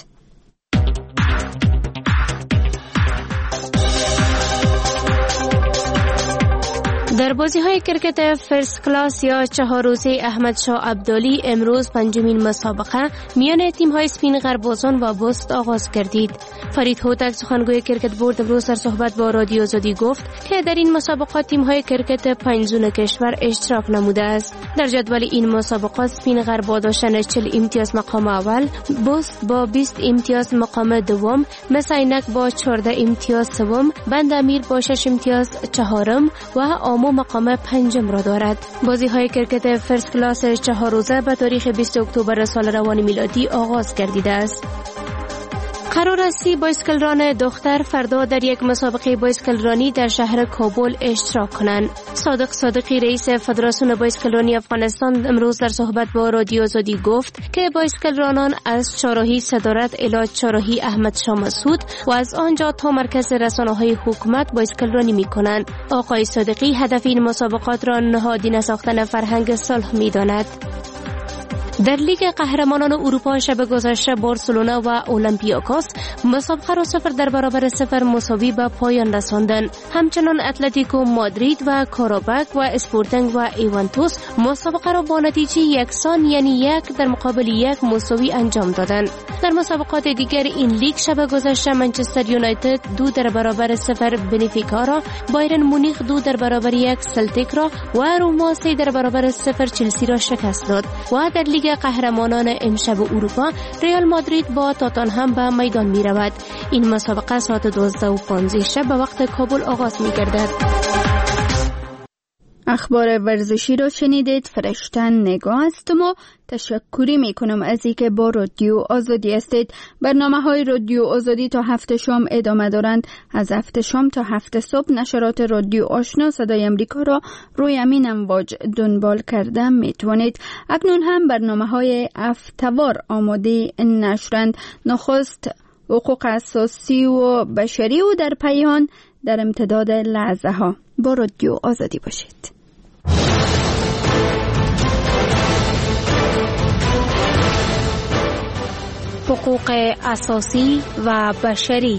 در بازی‌های کرکت فرست کلاس یا 4 روزه احمد شاه عبدالی امروز 5مین مسابقه میان تیم‌های اسپین غربازان و بست آغاز گردید. فرید هوتک سخنگوی کرکت بورد امروز در صحبت با رادیو آزادی گفت که در این مسابقات تیم‌های کرکت 5 زون کشور اشتراک نموده است. در جدول این مسابقات اسپین غربا داشتن 40 امتیاز مقام اول، بست با 20 امتیاز مقام دوم، مساینک با 14 امتیاز سوم، بند امیر با 6 امتیاز چهارم و آمو مقام 5 را دارد. بازی‌های کرکت فرست کلاس 4 روزه به تاریخ 20 اکتبر سال روان میلادی آغاز گردیده است. قرار است بایسکلران دختر فردا در یک مسابقه بایسکلرانی در شهر کابل اشتراک کنند. صادق صادقی رئیس فدراسیون بایسکلرانی افغانستان امروز در صحبت با رادیو آزادی گفت که بایسکلرانان از چهارراهی صدارت الی چهارراهی احمد شاه مسعود و از آنجا تا مرکز رسانه‌های حکومت بایسکلرانی می‌کنند. آقای صادقی هدف این مسابقات را نهادینه ساختن فرهنگ صلح می‌داند. در لیگ قهرمانان اروپا شب گذشته بارسلونا و اولمپیاکوس مسابقه را 0-0 مساوی به پایان رساندند. همچنان اتلتیکو مادرید و کاراباک و اسپورتنگ و ایوانتوس مسابقه را با نتیجه یکسان یعنی 1-1 مساوی انجام دادند. در مسابقات دیگر این لیگ شب گذشته منچستر یونایتد 2-0 بنفیکا را، بایرن مونیخ 2-1 سلتیک را و روما 3-0 چلسی را شکست داد. و در لیگ قهرمانان امشب اروپا ریال مادرید با تاتنهم به میدان می رود. این مسابقه ساعت 12:15 شب به وقت کابل آغاز می گردد. اخبار ورزشی رو شنیدید. فرشتن نگاه هستم و تشکری میکنم از اینکه با رادیو آزادی هستید. برنامه‌های رادیو آزادی تا 7 شام ادامه دارند. از 7 شام تا 7 صبح نشرات رادیو آشنا صدای امریکا را روی همین امواج دنبال کرده میتونید. اکنون هم برنامه‌های هفته‌وار آماده نشرند. نخست حقوق اساسی و بشری و در پایان در امتداد لحظه ها. با رادیو آزادی باشید. حقوق اساسی و بشری.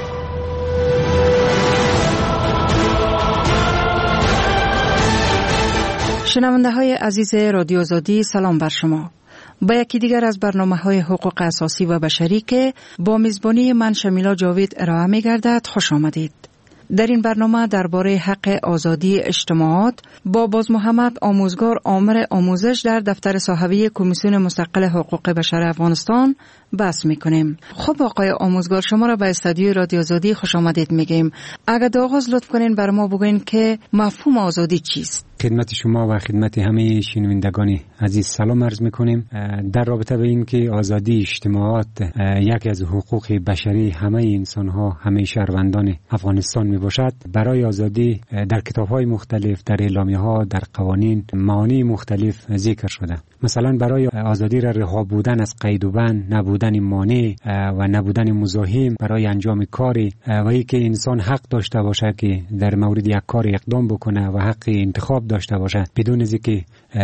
شنونده های عزیز رادیو آزادی، سلام بر شما. با یکی دیگر از برنامه‌های حقوق اساسی و بشری که با میزبانی من شمیلا جاوید ارائه می‌گردد خوش آمدید. در این برنامه درباره حق آزادی اجتماعات با باز محمد آموزگار آمر آموزش در دفتر صاحبه کمیسیون مستقل حقوق بشر افغانستان بحث می‌کنیم. خب آقای آموزگار، شما را به استودیوی رادیو آزادی خوش آمدید میگیم. اگر در آغاز لطف کنین بر ما بگوین که مفهوم آزادی چیست؟ خدمت شما و خدمت همه شنوندگان عزیز سلام عرض میکنیم. در رابطه به این که آزادی اجتماعات یکی از حقوق بشری همه انسان ها، همه شهروندان افغانستان می باشد، برای آزادی در کتاب های مختلف، در اعلامیه ها، در قوانین معانی مختلف ذکر شده. مثلا برای آزادی رها بودن از قید و بند، نبودن مانع و نبودن مزاحم برای انجام کاری و اینکه انسان حق داشته باشه که در مورد یک کار اقدام بکنه و حق انتخاب داشته باشه بدون از اینکه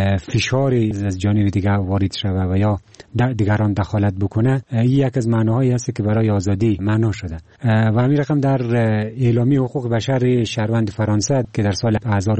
فشاری از جانب دیگر وارد شود و یا دیگران دخالت بکنه. این یک از معناهایی است که برای آزادی معنا شده و همین رقم در اعلامیه حقوق بشر شهروند فرانسه که در سال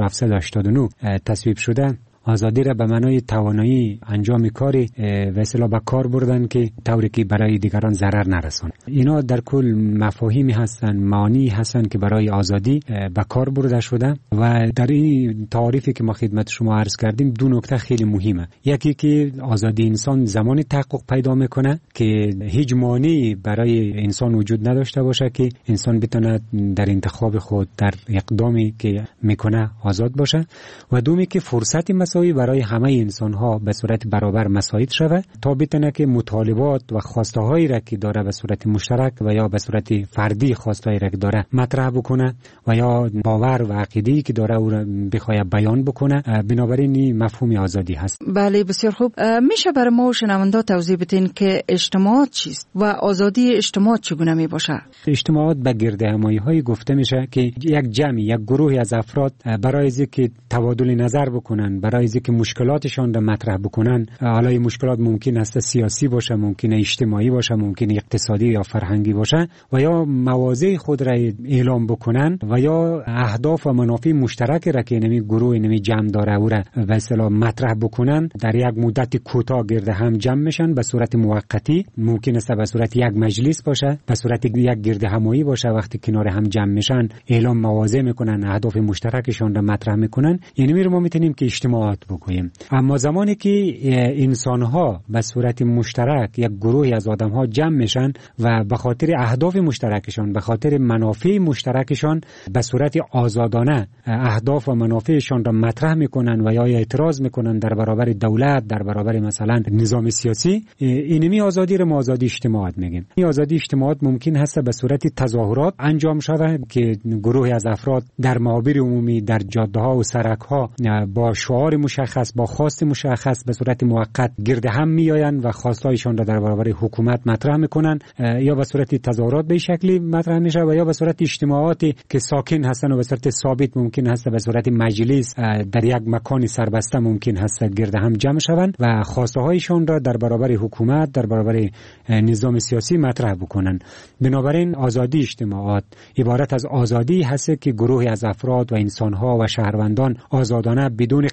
1789 تصویب شده، آزادی را به معنای توانایی انجام کاری و اصطلاح به کار بردن که طوری که برای دیگران ضرر نرسونه. اینا در کل مفاهیمی هستن، معانی هستن که برای آزادی به کار برده شده و در این تعریفی که ما خدمت شما عرض کردیم دو نکته خیلی مهمه. یکی که آزادی انسان زمانی تحقق پیدا میکنه که هیچ مانعی برای انسان وجود نداشته باشه که انسان بتونه در انتخاب خود، در اقدامی که میکنه آزاد باشه، و دومی که فرصت برای همه انسان ها به صورت برابر مساعد شود تا بتونه که مطالبات و خواسته هایی را که داره به صورت مشترک و یا به صورت فردی خواسته هایی را که داره مطرح بکنه و یا باور و عقیده‌ای که داره او را بخواد بیان بکنه. بنابراین این مفهوم آزادی هست. بله، بسیار خوب. میشه برای ما و شنوندا توضیح بدین که اجتماعات چیست و آزادی اجتماعات چگونه می باشه؟ اجتماعات به گردهمایی های گفته میشه که یک جمعی، یک گروهی از افراد برای اینکه تبادل نظر بکنن، برای که مشکلاتشان را مطرح بکنن، حالا این مشکلات ممکن است سیاسی باشه، ممکن اجتماعی باشه، ممکن اقتصادی یا فرهنگی باشه، و یا مواضع خود را اعلام بکنن و یا اهداف و منافع مشترک را که نمی گروه نمی جمع داره او را به اصطلاح مطرح بکنن، در یک مدت کوتاه گرد هم جمع میشن به صورت موقتی. ممکن است به صورت یک مجلس باشه، به صورت یک گرد همایی باشه. وقتی کنار هم جمع میشن اعلام مواضع میکنن، اهداف مشترکشان را مطرح میکنن. یعنی ما میتونیم که اجتماعات بگوییم. اما زمانی که انسان‌ها به صورت مشترک، یک گروهی از آدم‌ها جمع میشن و به خاطر اهداف مشترکشان، به خاطر منافع مشترکشان به صورت آزادانه اهداف و منافعشان را مطرح میکنن و یا اعتراض میکنن در برابر دولت، در برابر مثلا نظام سیاسی، اینمی آزادی را ما آزادی اجتماعات میگیم. این آزادی اجتماعات ممکن هست به صورت تظاهرات انجام شود که گروهی از افراد در معابر عمومی، در جاده‌ها و سرک‌ها با شعار مشخص، با خواست مشخص به صورت موقت گرد هم میآیند و خواستایشان را در برابر حکومت مطرح میکنن، یا به صورت تظاهرات به شکلی مطرح میشه و یا به صورت اجتماعاتی که ساکن هستن و به صورت ثابت ممکن هست به صورت مجلس در یک مکان سربسته ممکن هست گرد هم جمع شوند و خواسته هایشان را در برابر حکومت، در برابر نظام سیاسی مطرح بکنن. بنابراین آزادی اجتماعات عبارت از آزادی هست که گروهی از افراد و انسانها و شهروندان آزادانه بدون قید و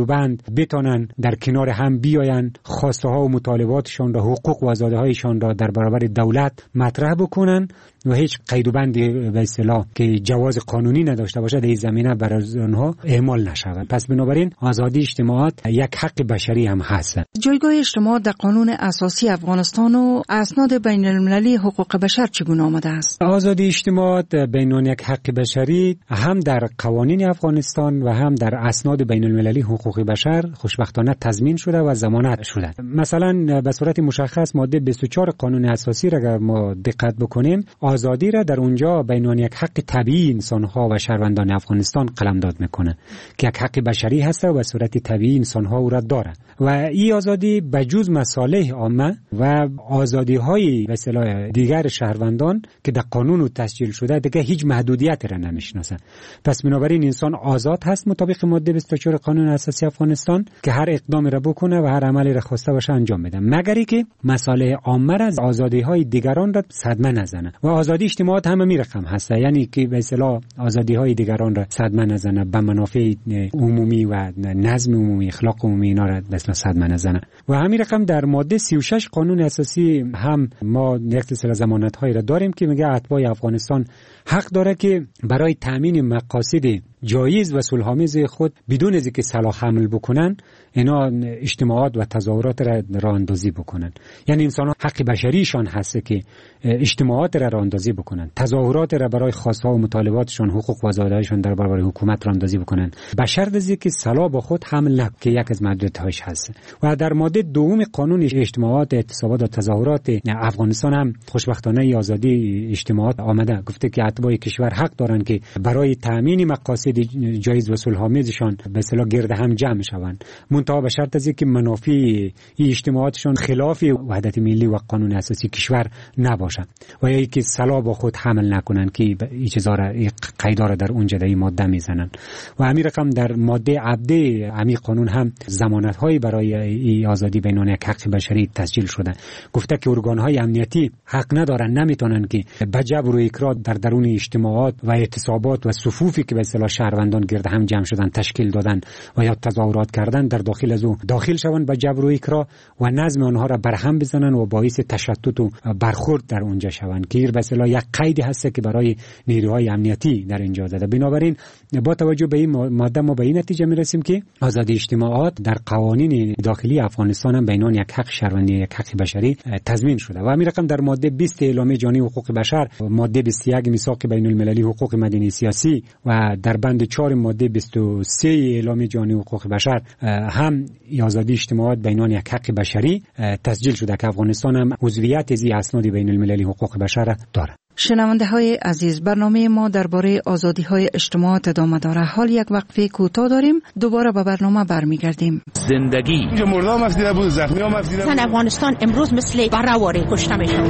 قیدوبند بتونن در کنار هم بیاین، خواسته ها و مطالباتشان را، حقوق و آزادی هایشان را در برابر دولت مطرح بکنن و هیچ قیدوبندی به اصطلاح که جواز قانونی نداشته باشه در این زمینه برای آنها اعمال نشود. پس بنابراین آزادی اجتماعات یک حق بشری هم هست. جایگاه اجتماعات در قانون اساسی افغانستان و اسناد بین المللی حقوق بشر چگونه آمده است؟ آزادی اجتماعات به عنوان یک حق بشری هم در قوانین افغانستان و هم در اسناد بین المللی حقوق بشر خوشبختانه تضمین شده و ضمانت شده. مثلا به صورت مشخص ماده 24 قانون اساسی را اگر ما دقت بکنیم، آزادی را در اونجا به عنوان یک حق طبیعی انسان‌ها و شهروندان افغانستان قلمداد میکنه که یک حق بشری هست و به صورت طبیعی انسان‌ها او را داره و این آزادی به جز مصالح عامه و آزادی‌های به اصطلاح دیگر شهروندان که در قانون تسجیل شده دیگه هیچ محدودیتی را نمیشناسه. پس بنابراین انسان آزاد هست مطابق ماده 24 قانون اساسی افغانستان که هر اقدامی را بکنه و هر عملی را خواسته باشه انجام بده، مگر اینکه مصالح عامه را آزادی‌های دیگران را صدمه نزنه. و آزادی اجتماعات هم همین رقم هست، یعنی که به اصطلاح آزادی‌های دیگران را صدمه نزنه، به منافع عمومی و نظم عمومی، اخلاق عمومی اینا را به اصطلاح صدمه نزنه. و همین رقم در ماده 36 قانون اساسی هم ما یک سلسله ضمانت‌هایی را داریم که میگه اتباع افغانستان حق داره که برای تامین مقاصد جایز و صلح‌آمیز خود بدون از اینکه سلاح حمل بکنن اینا اجتماعات و تظاهرات را راه اندازی بکنن. یعنی انسان حق بشریشان هست که اجتماعات را راه اندازی بکنن، تظاهرات را برای خواست‌ها و مطالباتشان، حقوق و آزادی‌هاشون در برابر حکومت راه اندازی بکنن، به شرط از اینکه سلاح با خود حمل نکنه که یک از محدودیت‌هاش هست. و در ماده دوم قانون اجتماعات، اعتصابات و تظاهرات افغانستان هم خوشبختانه آزادی اجتماعات آمده، گفته که اتباع کشور حق دارن که برای تامین مقاصد جایز و صلح‌آمیزشان به اصطلاح گرد هم جمع شوند، منتها به شرط از اینکه منافع این اجتماعاتشان خلاف وحدت ملی و قانون اساسی کشور نباشه و یا اینکه سلاح با خود حمل نکنن که این چیزا را قیدا را در اونجا در این ماده میزنن. و همین رقم در ماده عبده همین قانون هم ضمانت‌هایی برای این آزادی به عنوان یک حق بشری تسجیل شده. گفته که ارگان‌های امنیتی حق ندارن، نمیتونن که به جبر و اکراه در درون اجتماعات و اعتصابات و صفوفی که به اصطلاح شهروندان گرد هم جمع شدن، تشکیل دادن و یا تظاهرات کردن در داخل از او داخل شوند به جبر و اکراه و نظم آنها را برهم بزنن و باعث تشتت و برخورد در اونجا شوند که به اصطلاح یک قیدی هست که برای نیروهای امنیتی در اینجا زده. بنابراین با توجه به این ماده ما به این نتیجه میرسیم که آزادی اجتماعات در قوانین داخلی افغانستان هم بینان یک حق شهروندی، یک حق بشری تضمین شده. و همین رقم در ماده 20 اعلامیه جهانی حقوق بشر، ماده 21 میثاق بین المللی حقوق مدنی سیاسی و در بند 4 ماده 23 اعلامیه جهانی حقوق بشر هم آزادی اجتماعات بینان یک حق بشری تسجیل شده که افغانستان هم عضویت از اسناد بین المللی حقوق بشر دارد. شنونده های عزیز، برنامه ما درباره آزادی های اجتماعات ادامه داره. حال یک وقفه کوتاه داریم، دوباره به برنامه برمیگردیم. زندگی اینجا مردم افدیده بود، زخمی هم افدیده بود. افغانستان امروز مثل برهواره کشته میشه.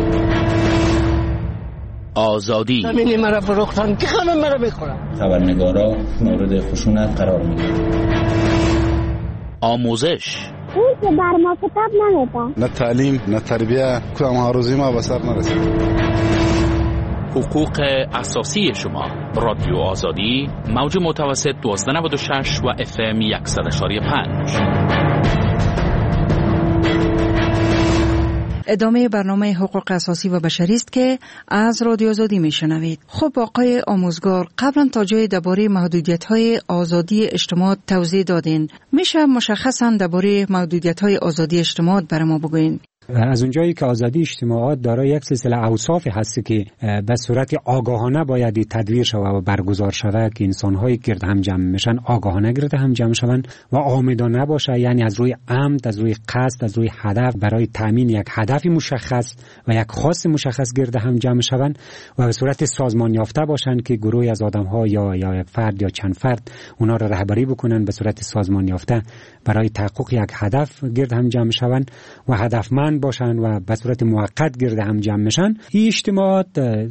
آزادی همینی مرا فروختن که همه مرا بخورن. خبرنگارا مورد خشونت قرار میگیرن. آموزش اون که بر ما کتاب نمیده، نه تعلیم نه تربیه، کدام هاروزی ما به سر نرسید. حقوق اساسی شما. رادیو آزادی، موج متوسط 1296 و FM 100.5. ادامه برنامه حقوق اساسی و بشری است که از رادیو آزادی میشنوید. خب آقای آموزگار، قبلا تا جای درباره محدودیت‌های آزادی اجتماعات توضیح دادین. میشه مشخصاً درباره محدودیت‌های آزادی اجتماعات برای ما بگوین؟ از اونجایی که آزادی اجتماعات دارای یک سلسله اوصافی هست که به صورت آگاهانه باید تدویر شود و برگزار شود که انسان‌های گرد هم جمع میشن آگاهانه گرد هم جمع شوند و آمدانه باشه، یعنی از روی عمد، از روی قصد، از روی هدف برای تامین یک هدف مشخص و یک خواست مشخص گرد هم جمع شوند و به صورت سازمان یافته باشند که گروهی از آدم‌ها یا یک فرد یا چند فرد اونا را رهبری بکنن به صورت سازمان یافته برای تحقق یک هدف گرد هم جمع شوند و هدفمند چند باشن و به صورت موقت گرد هم جمع میشن، این اجتماعات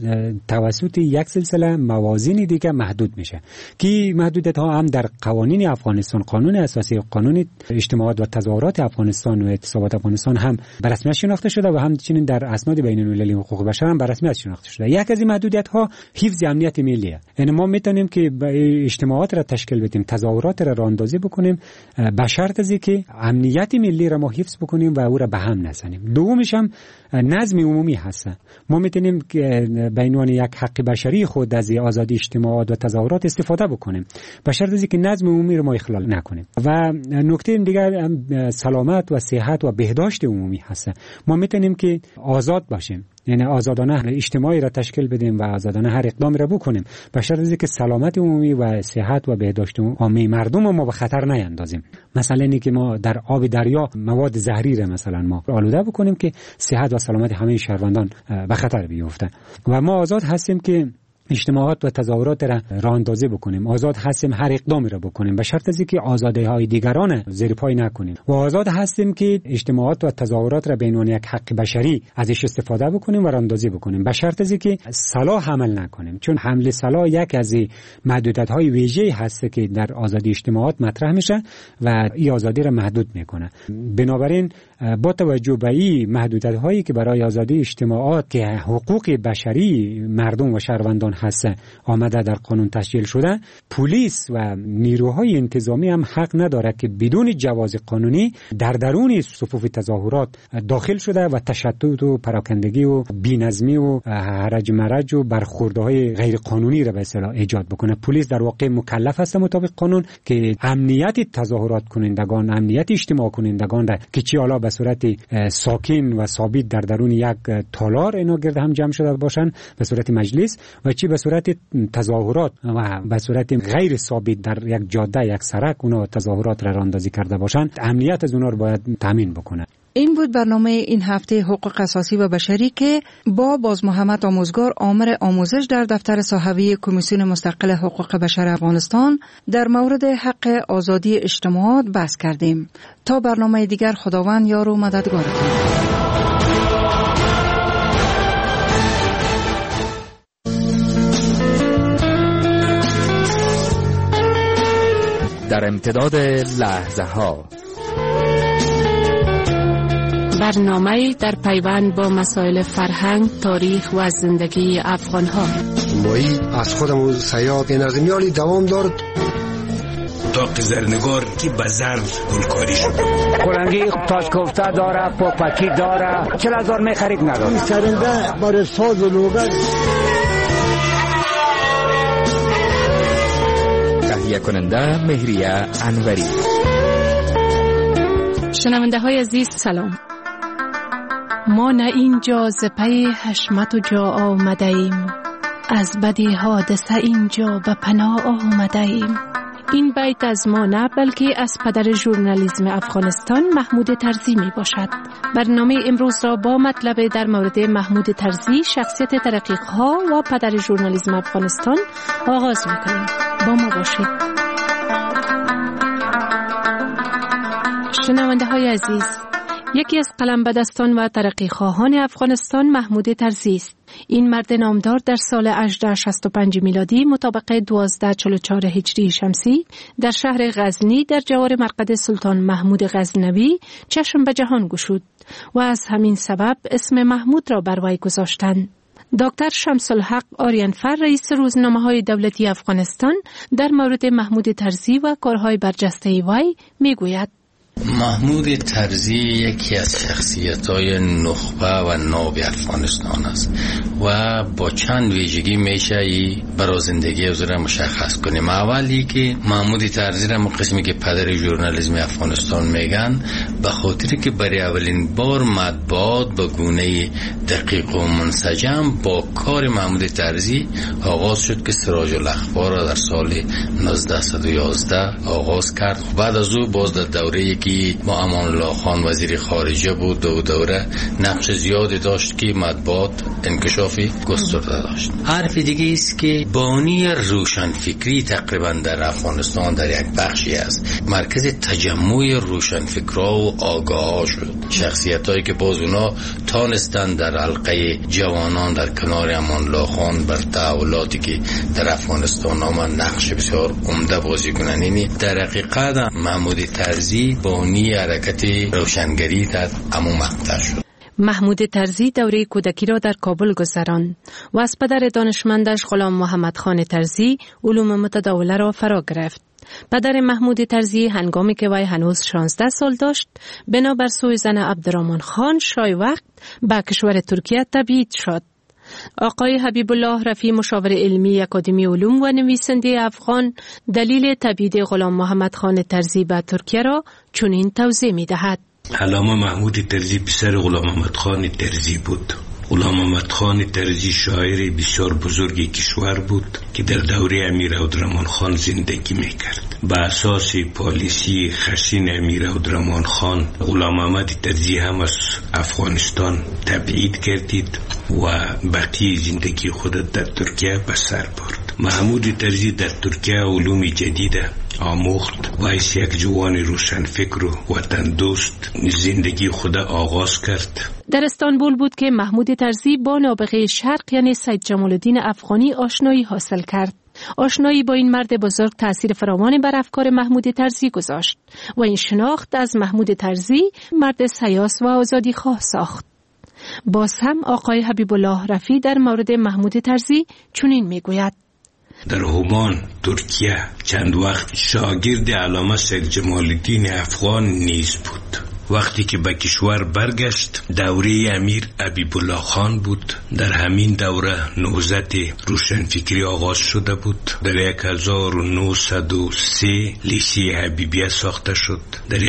توسط یک سلسله موازین دیگه محدود میشه که محدودیت ها هم در قوانین افغانستان، قانون اساسی، قانون اجتماعات و تظاهرات افغانستان و اعتصابات افغانستان هم به رسمیت شناخته شده و همچنین در اسناد بین المللی حقوق بشر هم به رسمیت شناخته شده. یک از این محدودیت ها حفظ امنیت ملیه. یعنی ما میتونیم که اجتماعات را تشکیل بدیم، تظاهرات را راهاندازی بکنیم به شرط از اینکه امنیت ملی را ما حفظ بکنیم و او را به هم نزنیم. دومش هم نظم عمومی هست. ما میتونیم به عنوان یک حق بشری خود از آزادی اجتماعات و تظاهرات استفاده بکنیم به شرط از اینکه نظم عمومی را ما اخلال نکنیم. و نکته دیگر سلامت و صحت و بهداشت عمومی هست. ما میتونیم که آزاد باشیم، یعنی آزادانه اجتماعی را تشکیل بدیم و آزادانه هر اقدامی را بکنیم به شرط از اینکه سلامت عمومی و صحت و بهداشت عمومی مردم ما به خطر نیندازیم. مثلا اینکه ما در آب دریا مواد زهری را مثلا ما آلوده بکنیم که صحت و سلامت همه شهروندان به خطر بیفته. و ما آزاد هستیم که اجتماعات و تظاهرات را راهاندازی بکنیم، آزاد هستیم هر اقدامی را بکنیم به شرط از اینکه آزادی‌های دیگران زیر پای نکنیم و آزاد هستیم که اجتماعات و تظاهرات را به عنوان یک حق بشری ازش استفاده بکنیم و راهاندازی بکنیم به شرط از اینکه سلاح عمل نکنیم، چون حمل سلاح یک از محدودیت‌های ویژه‌ای هست که در آزادی اجتماعات مطرح میشه و این آزادی را محدود میکنه. بنابراین با توجه به این محدودیت‌هایی که برای آزادی اجتماعات که حقوق بشری مردم و شهروندان هست آمده در قانون تسجیل شده، پلیس و نیروهای انتظامی هم حق نداره که بدون جواز قانونی در درون صفوف تظاهرات داخل شده و تشتت و پراکندگی و بی‌نظمی و هرج مرج و برخوردهای غیر قانونی را به اصطلاح ایجاد بکنه. پلیس در واقع مکلف است مطابق قانون که امنیت تظاهرات کنندگان، امنیت اجتماع کنندگان را که چی حالا به صورت ساکن و ثابت در درون یک تالار اینا گرد هم جمع شده باشن به صورت مجلس و چی به صورت تظاهرات و به صورت غیر ثابت در یک جاده، یک سرک اونا تظاهرات را راهاندازی کرده باشند، امنیت از اونا رو باید تامین بکنه. این بود برنامه این هفته حقوق اساسی و بشری که با باز محمد آموزگار آمر آموزش در دفتر صحوی کمیسیون مستقل حقوق بشر افغانستان در مورد حق آزادی اجتماعات بحث کردیم. تا برنامه دیگر خداوند یار و مددگارتون. در امتداد لحظه ها برنامه در پیوند با مسائل فرهنگ، تاریخ و زندگی افغان ها. مایی از خودم و سیاد این از میالی دوام دارد. داق زرنگار که بزر گلکاری شد. کلنگی تاج کوفته داره، پاپکی داره، 40,000 می خرید نداره. این سرنده برای ساز و لوگن. تهیه کننده مهریه انوری. شنونده های عزیز سلام. ما نه اینجا ز پی حشمت و جا آمده ایم، از بدی حادثه اینجا به پناه آمده ایم. این بیت از ما نه بلکه از پدر ژورنالیسم افغانستان محمود طرزی می باشد. برنامه امروز را با مطلب در مورد محمود طرزی، شخصیت تحقیق ها و پدر ژورنالیسم افغانستان آغاز می کنیم. با ما باشید. شنونده های عزیز، یکی از قلمبدستان و ترقیخواهان افغانستان محمود طرزی است. این مرد نامدار در سال 1865 میلادی مطابق 1244 هجری شمسی در شهر غزنی در جوار مرقد سلطان محمود غزنوی چشم به جهان گشود و از همین سبب اسم محمود را بر وی گذاشتند. دکتر شمس الحق آریانفر رئیس روزنامه‌های دولتی افغانستان در مورد محمود طرزی و کارهای برجسته وی میگوید: محمود طرزی یکی از شخصیت‌های نخبه و ناب افغانستان است و با چند ویژگی میشه برای زندگی او را مشخص کنیم. اولی که محمود طرزی را قسمی که پدر ژورنالیسم افغانستان میگن، به خاطر که برای اولین بار مطبوعات به گونه دقیق و منسجم با کار محمود طرزی آغاز شد که سراج الاخبار را در سال 1911 آغاز کرد. بعد از او باز در دوره‌ای که که با امان الله خان وزیر خارجه بود و دوره نقش زیادی داشت که مطبوعات انکشافی گسترده داشت. حرف دیگه است که بانی روشنفکری تقریبا در افغانستان در یک بخشی است مرکز تجمع روشنفکرها و آگاها شد. شخصیتایی که باز اونا تانستن در حلقه جوانان در کنار امان الله خان بر تحولاتی که در افغانستان آمد نقش بسیار عمده بازی کنند. یعنی در حقیقت محمود طرزی بانی حرکت روشنگری در عموم مقطع شد. محمود طرزی دوره کودکی را در کابل گذراند و از پدر دانشمندش غلام محمد خان طرزی علوم متداوله را فرا گرفت. پدر محمود طرزی هنگامی که وی هنوز 16 سال داشت بنابر سوی زن عبدالرحمن خان شای وقت به کشور ترکیه تبعید شد. آقای حبیب الله رفیع مشاور علمی اکادمی علوم و نویسنده افغان دلیل تبعید غلام محمد خان طرزی به ترکیه را چنین توضیح می دهد. علامه محمود طرزی پسر غلام محمد خان طرزی بود. غلام محمد خان طرزی شاعر بسیار بزرگ کشور بود که در دوره امیر عبدالرحمن خان زندگی میکرد. با اساس پالیسی خشن امیر عبدالرحمن خان غلام محمد طرزی هم از افغانستان تبعید کردید و بقیه زندگی خود در ترکیه به سر برد. محمود طرزی در ترکیه علوم جدید آموخت و از یک جوان روشنفکر و وطن دوست زندگی خود آغاز کرد. در استانبول بود که محمود طرزی با نابغه شرق یعنی سید جمال الدین افغانی آشنایی حاصل کرد. آشنایی با این مرد بزرگ تأثیر فراوانی بر افکار محمود طرزی گذاشت و این شناخت از محمود طرزی مرد سیاس و آزادی خواه ساخت. باز هم آقای حبیب الله رفیع در مورد محمود طرزی چنین میگوید: در همان ترکیه چند وقت شاگرد علامه سید جمال الدین افغان نیز بود. وقتی که به کشور برگشت دوره امیر حبیب الله خان بود. در همین دوره نهضت روشنفکری آغاز شده بود. در 1903 لیسه حبیبیه ساخته شد. در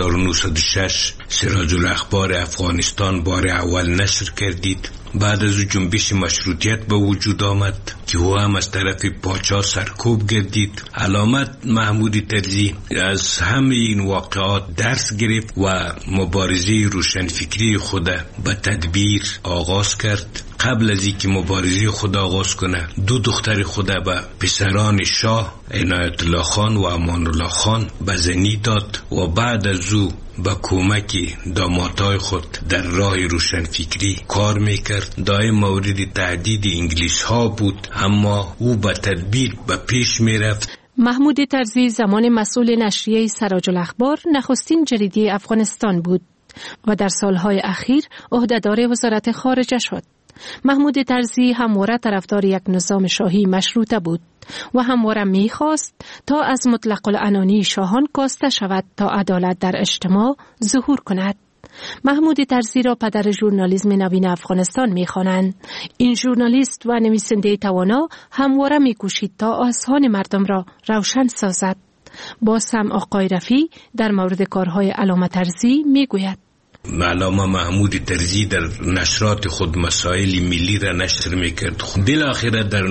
1906 سراج الاخبار افغانستان بار اول نشر کردید. بعد از جنبش مشروطیت به وجود آمد که او هم از طرف پاچا سرکوب گردید. علامت محمود طرزی از همه این واقعات درس گرفت و مبارزه روشنفکری خود به تدبیر آغاز کرد. قبل از اینکه مبارزه خود آغاز کنه دو دختر خود به پسران شاه عنایت الله خان و امان الله خان به زنی داد و بعد از او با کمک دامادهای خود در راه روشنفکری کار میکرد. دائم مورد تهدید انگلیس ها بود اما او با تدبیر به پیش میرفت. محمود طرزی زمان مسئول نشریه سراج الاخبار نخستین جریده افغانستان بود و در سالهای اخیر عهدهدار وزارت خارجه شد. محمود طرزی همواره طرفدار یک نظام شاهی مشروطه بود و همواره می‌خواست تا از مطلق العنانی شاهان کاسته شود تا عدالت در اجتماع ظهور کند. محمود طرزی را پدر ژورنالیسم نوین افغانستان می‌خوانند. این ژورنالیست و نویسنده توانا همواره می‌کوشید تا اذهان مردم را روشن سازد. باز هم آقای رفیع در مورد کارهای علامه طرزی می‌گوید: علامه محمود طرزی در نشرات خود مسائل ملی را نشر میکرد. بالاخره در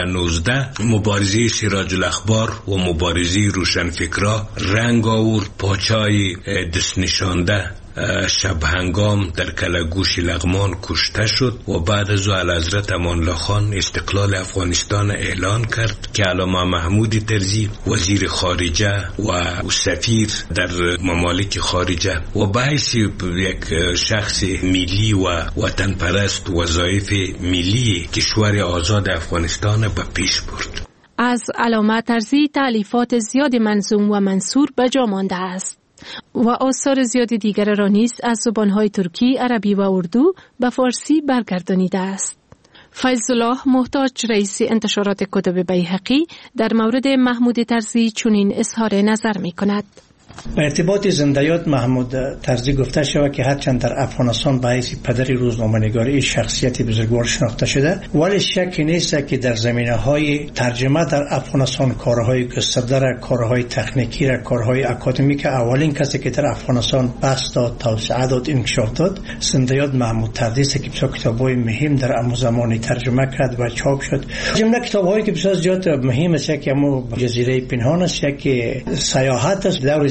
1919 مبارزه سراج الاخبار و مبارزه روشنفکرها رنگ آورد. پاچای دست نشانده شب هنگام در کلگوش لغمان کشته شد و بعد از اعلیحضرت امان الله خان استقلال افغانستان اعلان کرد که علامه محمود طرزی وزیر خارجه و سفیر در ممالک خارجه و بحث یک شخص ملی و وطن پرست وظایف ملی کشور آزاد افغانستان به پیش برد. از علامه طرزی تألیفات زیاد منظوم و منثور به جا مانده است و آثار زیاد دیگر را نیز از زبانهای ترکی، عربی و اردو به فارسی برگردانیده است. فیض الله محتاج رئیس انتشارات کتب بیهقی در مورد محمود طرزی چنین اظهار نظر می کند: به ارتباط زندیات محمود طرزی گفته شود که هرچند در افغانستان به حیث پدر روزنامه‌نگاری شخصیت بزرگوار شناخته شده ولی شکی نیست که در زمینه‌های ترجمه در افغانستان کارهای گسترده، کارهای تکنیکی را، کارهای اکادمیک اولین کسی که در افغانستان بحث داد، توسعه داد، انکشاف داد زندیات محمود طرزی است که بسیار کتاب‌های مهم در آن زمانی ترجمه کرد و چاپ شد. جمله کتاب‌هایی که بسیار زیاد مهم است که جزیره پنهان است، که سیاحت است، دور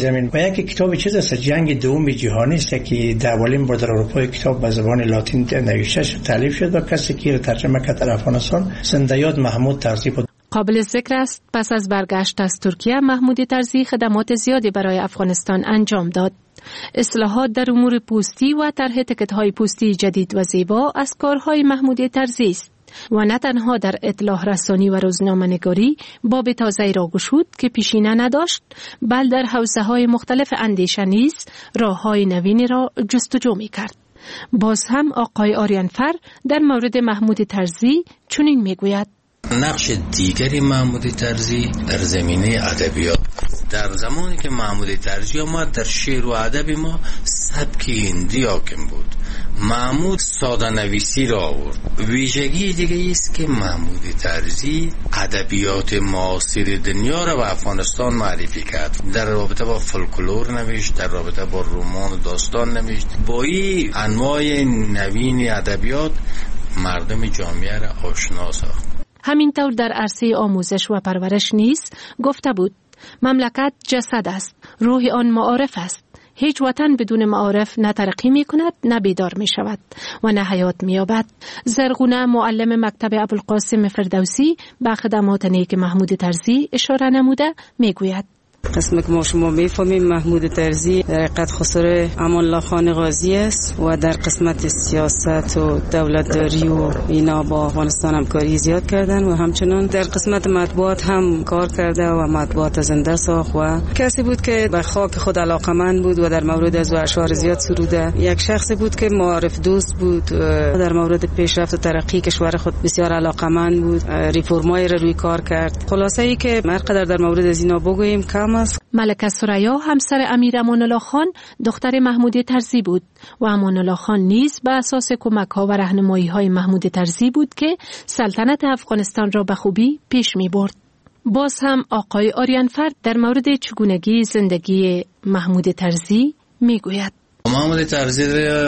زمین. و یکی کتاب چیز است، جنگ دوم جهانی است که در اولین بار در اروپا کتاب به زبان لاتین نوشته شد، تالیف شد و کسی که ترجمه کرد در افغانستان زنده یاد محمود طرزی بود. قابل ذکر است پس از برگشت از ترکیه محمود طرزی خدمات زیادی برای افغانستان انجام داد. اصلاحات در امور پوستی و طرح تکت‌های پوستی جدید و زیبا از کارهای محمود طرزی است و نه تنها در اطلاع رسانی و روزنامه‌نگاری باب تازه‌ای را گشود که پیشینه نداشت، بل در حوزه‌های مختلف اندیشه نیز راه‌های نوینی را جستجو می‌کرد. باز هم آقای آریانفر در مورد محمود طرزی چنین می‌گوید: نقش دیگری محمود طرزی در زمینه ادبیات. در زمانی که محمود طرزی آمد در شعر و ادب ما سبک هندی حاکم بود. محمود ساده نویسی را آورد. ویژگی دیگه است که محمود طرزی ادبیات معاصر دنیا را به افغانستان معرفی کرد. در رابطه با فولکلور نوشت، در رابطه با رمان و داستان نوشت. با این انواع نوین ادبیات مردم جامعه را آشنا ساخت. همینطور در عرصه آموزش و پرورش نیز گفته بود: مملکت جسد است، روح آن معارف است. هیچ وطن بدون معارف نه ترقی می کند، نه بیدار می شود و نه حیات می یابد. زرغونه معلم مکتب ابوالقاسم فردوسی به خدمات نیک محمود طرزی اشاره نموده می گوید: قسم که ما شما میفهمیم محمود طرزی در حقیقت خسر امان الله خان غازی است و در قسمت سیاست و دولتداری و اینا با افغانستان همکاری زیاد کردن و همچنان در قسمت مطبوعات هم کار کرده و مطبوعات زنده ساخت و کسی بود که به خاک خود علاقمند بود و در مورد از اشعار زیاد سروده. یک شخص بود که معارف دوست بود، در مورد پیشرفت و ترقی کشور خود بسیار علاقمند بود، ریفرمای را روی کار کرد. خلاصه ای که هر قدر در مورد از اینا بگوییم کم است. ملکه ثریا همسر امیر امان الله خان دختر محمود طرزی بود و امان الله خان نیز به اساس کمک‌ها و راهنمایی‌های محمود طرزی بود که سلطنت افغانستان را به خوبی پیش می‌برد. باز هم آقای آریانفر در مورد چگونگی زندگی محمود طرزی می‌گوید: محمود طرزی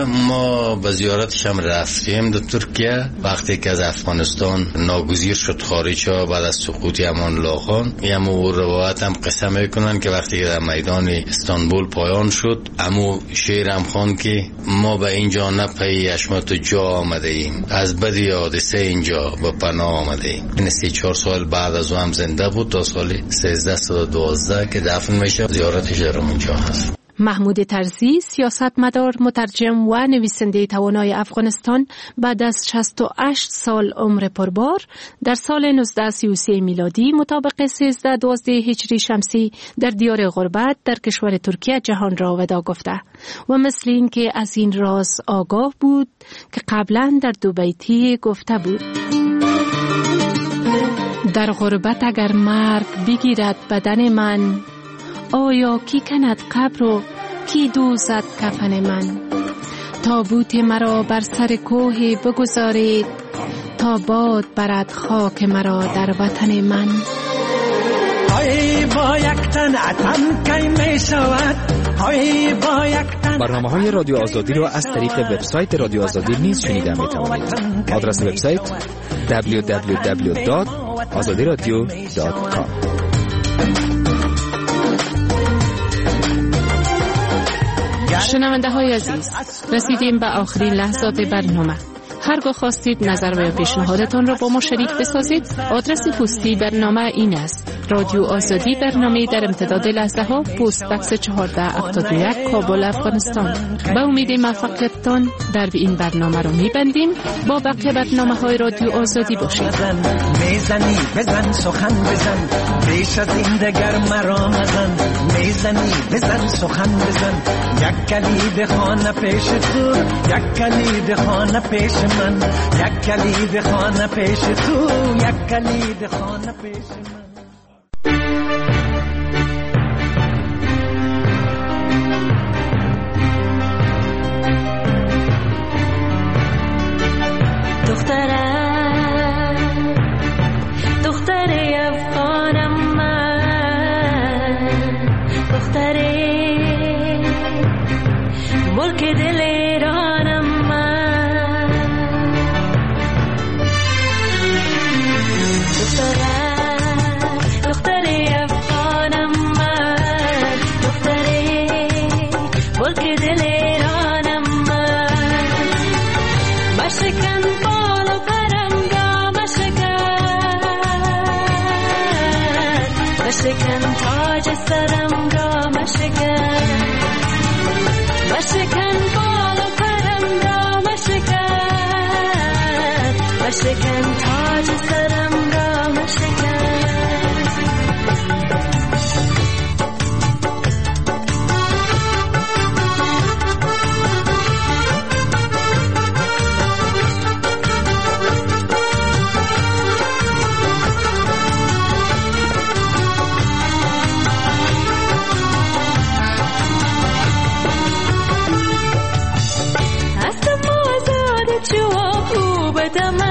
ما به زیارتش هم رفتیم در ترکیه. وقتی که از افغانستان ناگزیر شد خارج شد بعد از سقوط امان الله خان، امو روایت هم قصه میکنن که وقتی که در میدان استانبول پایان شد، امو شعر هم خوان که ما به اینجا نه پی اشمت جا آمده ایم، از بدی حادثه اینجا به پناه آمده ایم. این 3-4 سال بعد از او هم زنده بود تا سال 1312 که دفن میشه. زیارتش در اونجا هست. محمود طرزی سیاستمدار، مترجم و نویسنده توانای افغانستان بعد از 68 سال عمر پربار در سال 1933 میلادی مطابق 13/12 هجری شمسی در دیار غربت در کشور ترکیه جهان را وداع گفته و مثل این که از این راز آگاه بود که قبلا در 2 بیتی گفته بود: در غربت اگر مرگ بگیرد بدن من، آیا کی کند قبر و کی دوزد کفن من؟ تابوت مرا بر سر کوه بگذارید تا باد برد خاک مرا در وطن من. برنامه‌های رادیو آزادی را از طریق وبسایت رادیو آزادی نیز شنیده می‌توانید. آدرس وبسایت www.azadiradio.com. شنونده های عزیز، رسیدیم به آخرین لحظات برنامه. هرگاه خواستید نظر و پیشنهادتان را با ما شریک بسازید، آدرس پستی برنامه این است: رادیو آزادی، برنامه در امتداد لحظه ها، پست بکس 1471 کابل، افغانستان. به امید موفقیتتان در این برنامه رو میبندیم. با بقیه برنامه های رادیو آزادی باشید. میزنی بزن سخن بزن، پیش از این دگر مرا مزن. میزنی بزن سخن بزن، یک کلید خانه پیش تو، یک کلید خانه پیش من، یک کلید خانه پیش تو، یک کلید خانه پیش من. دختر افغانم من، دختر ملک دل ایرانم من، دختر مشکن بال و پرم را مشکن مشکن تاج سرم را مشکن مشکن بال و پرم را مشکن مشکن تاج سرم را مشکن دم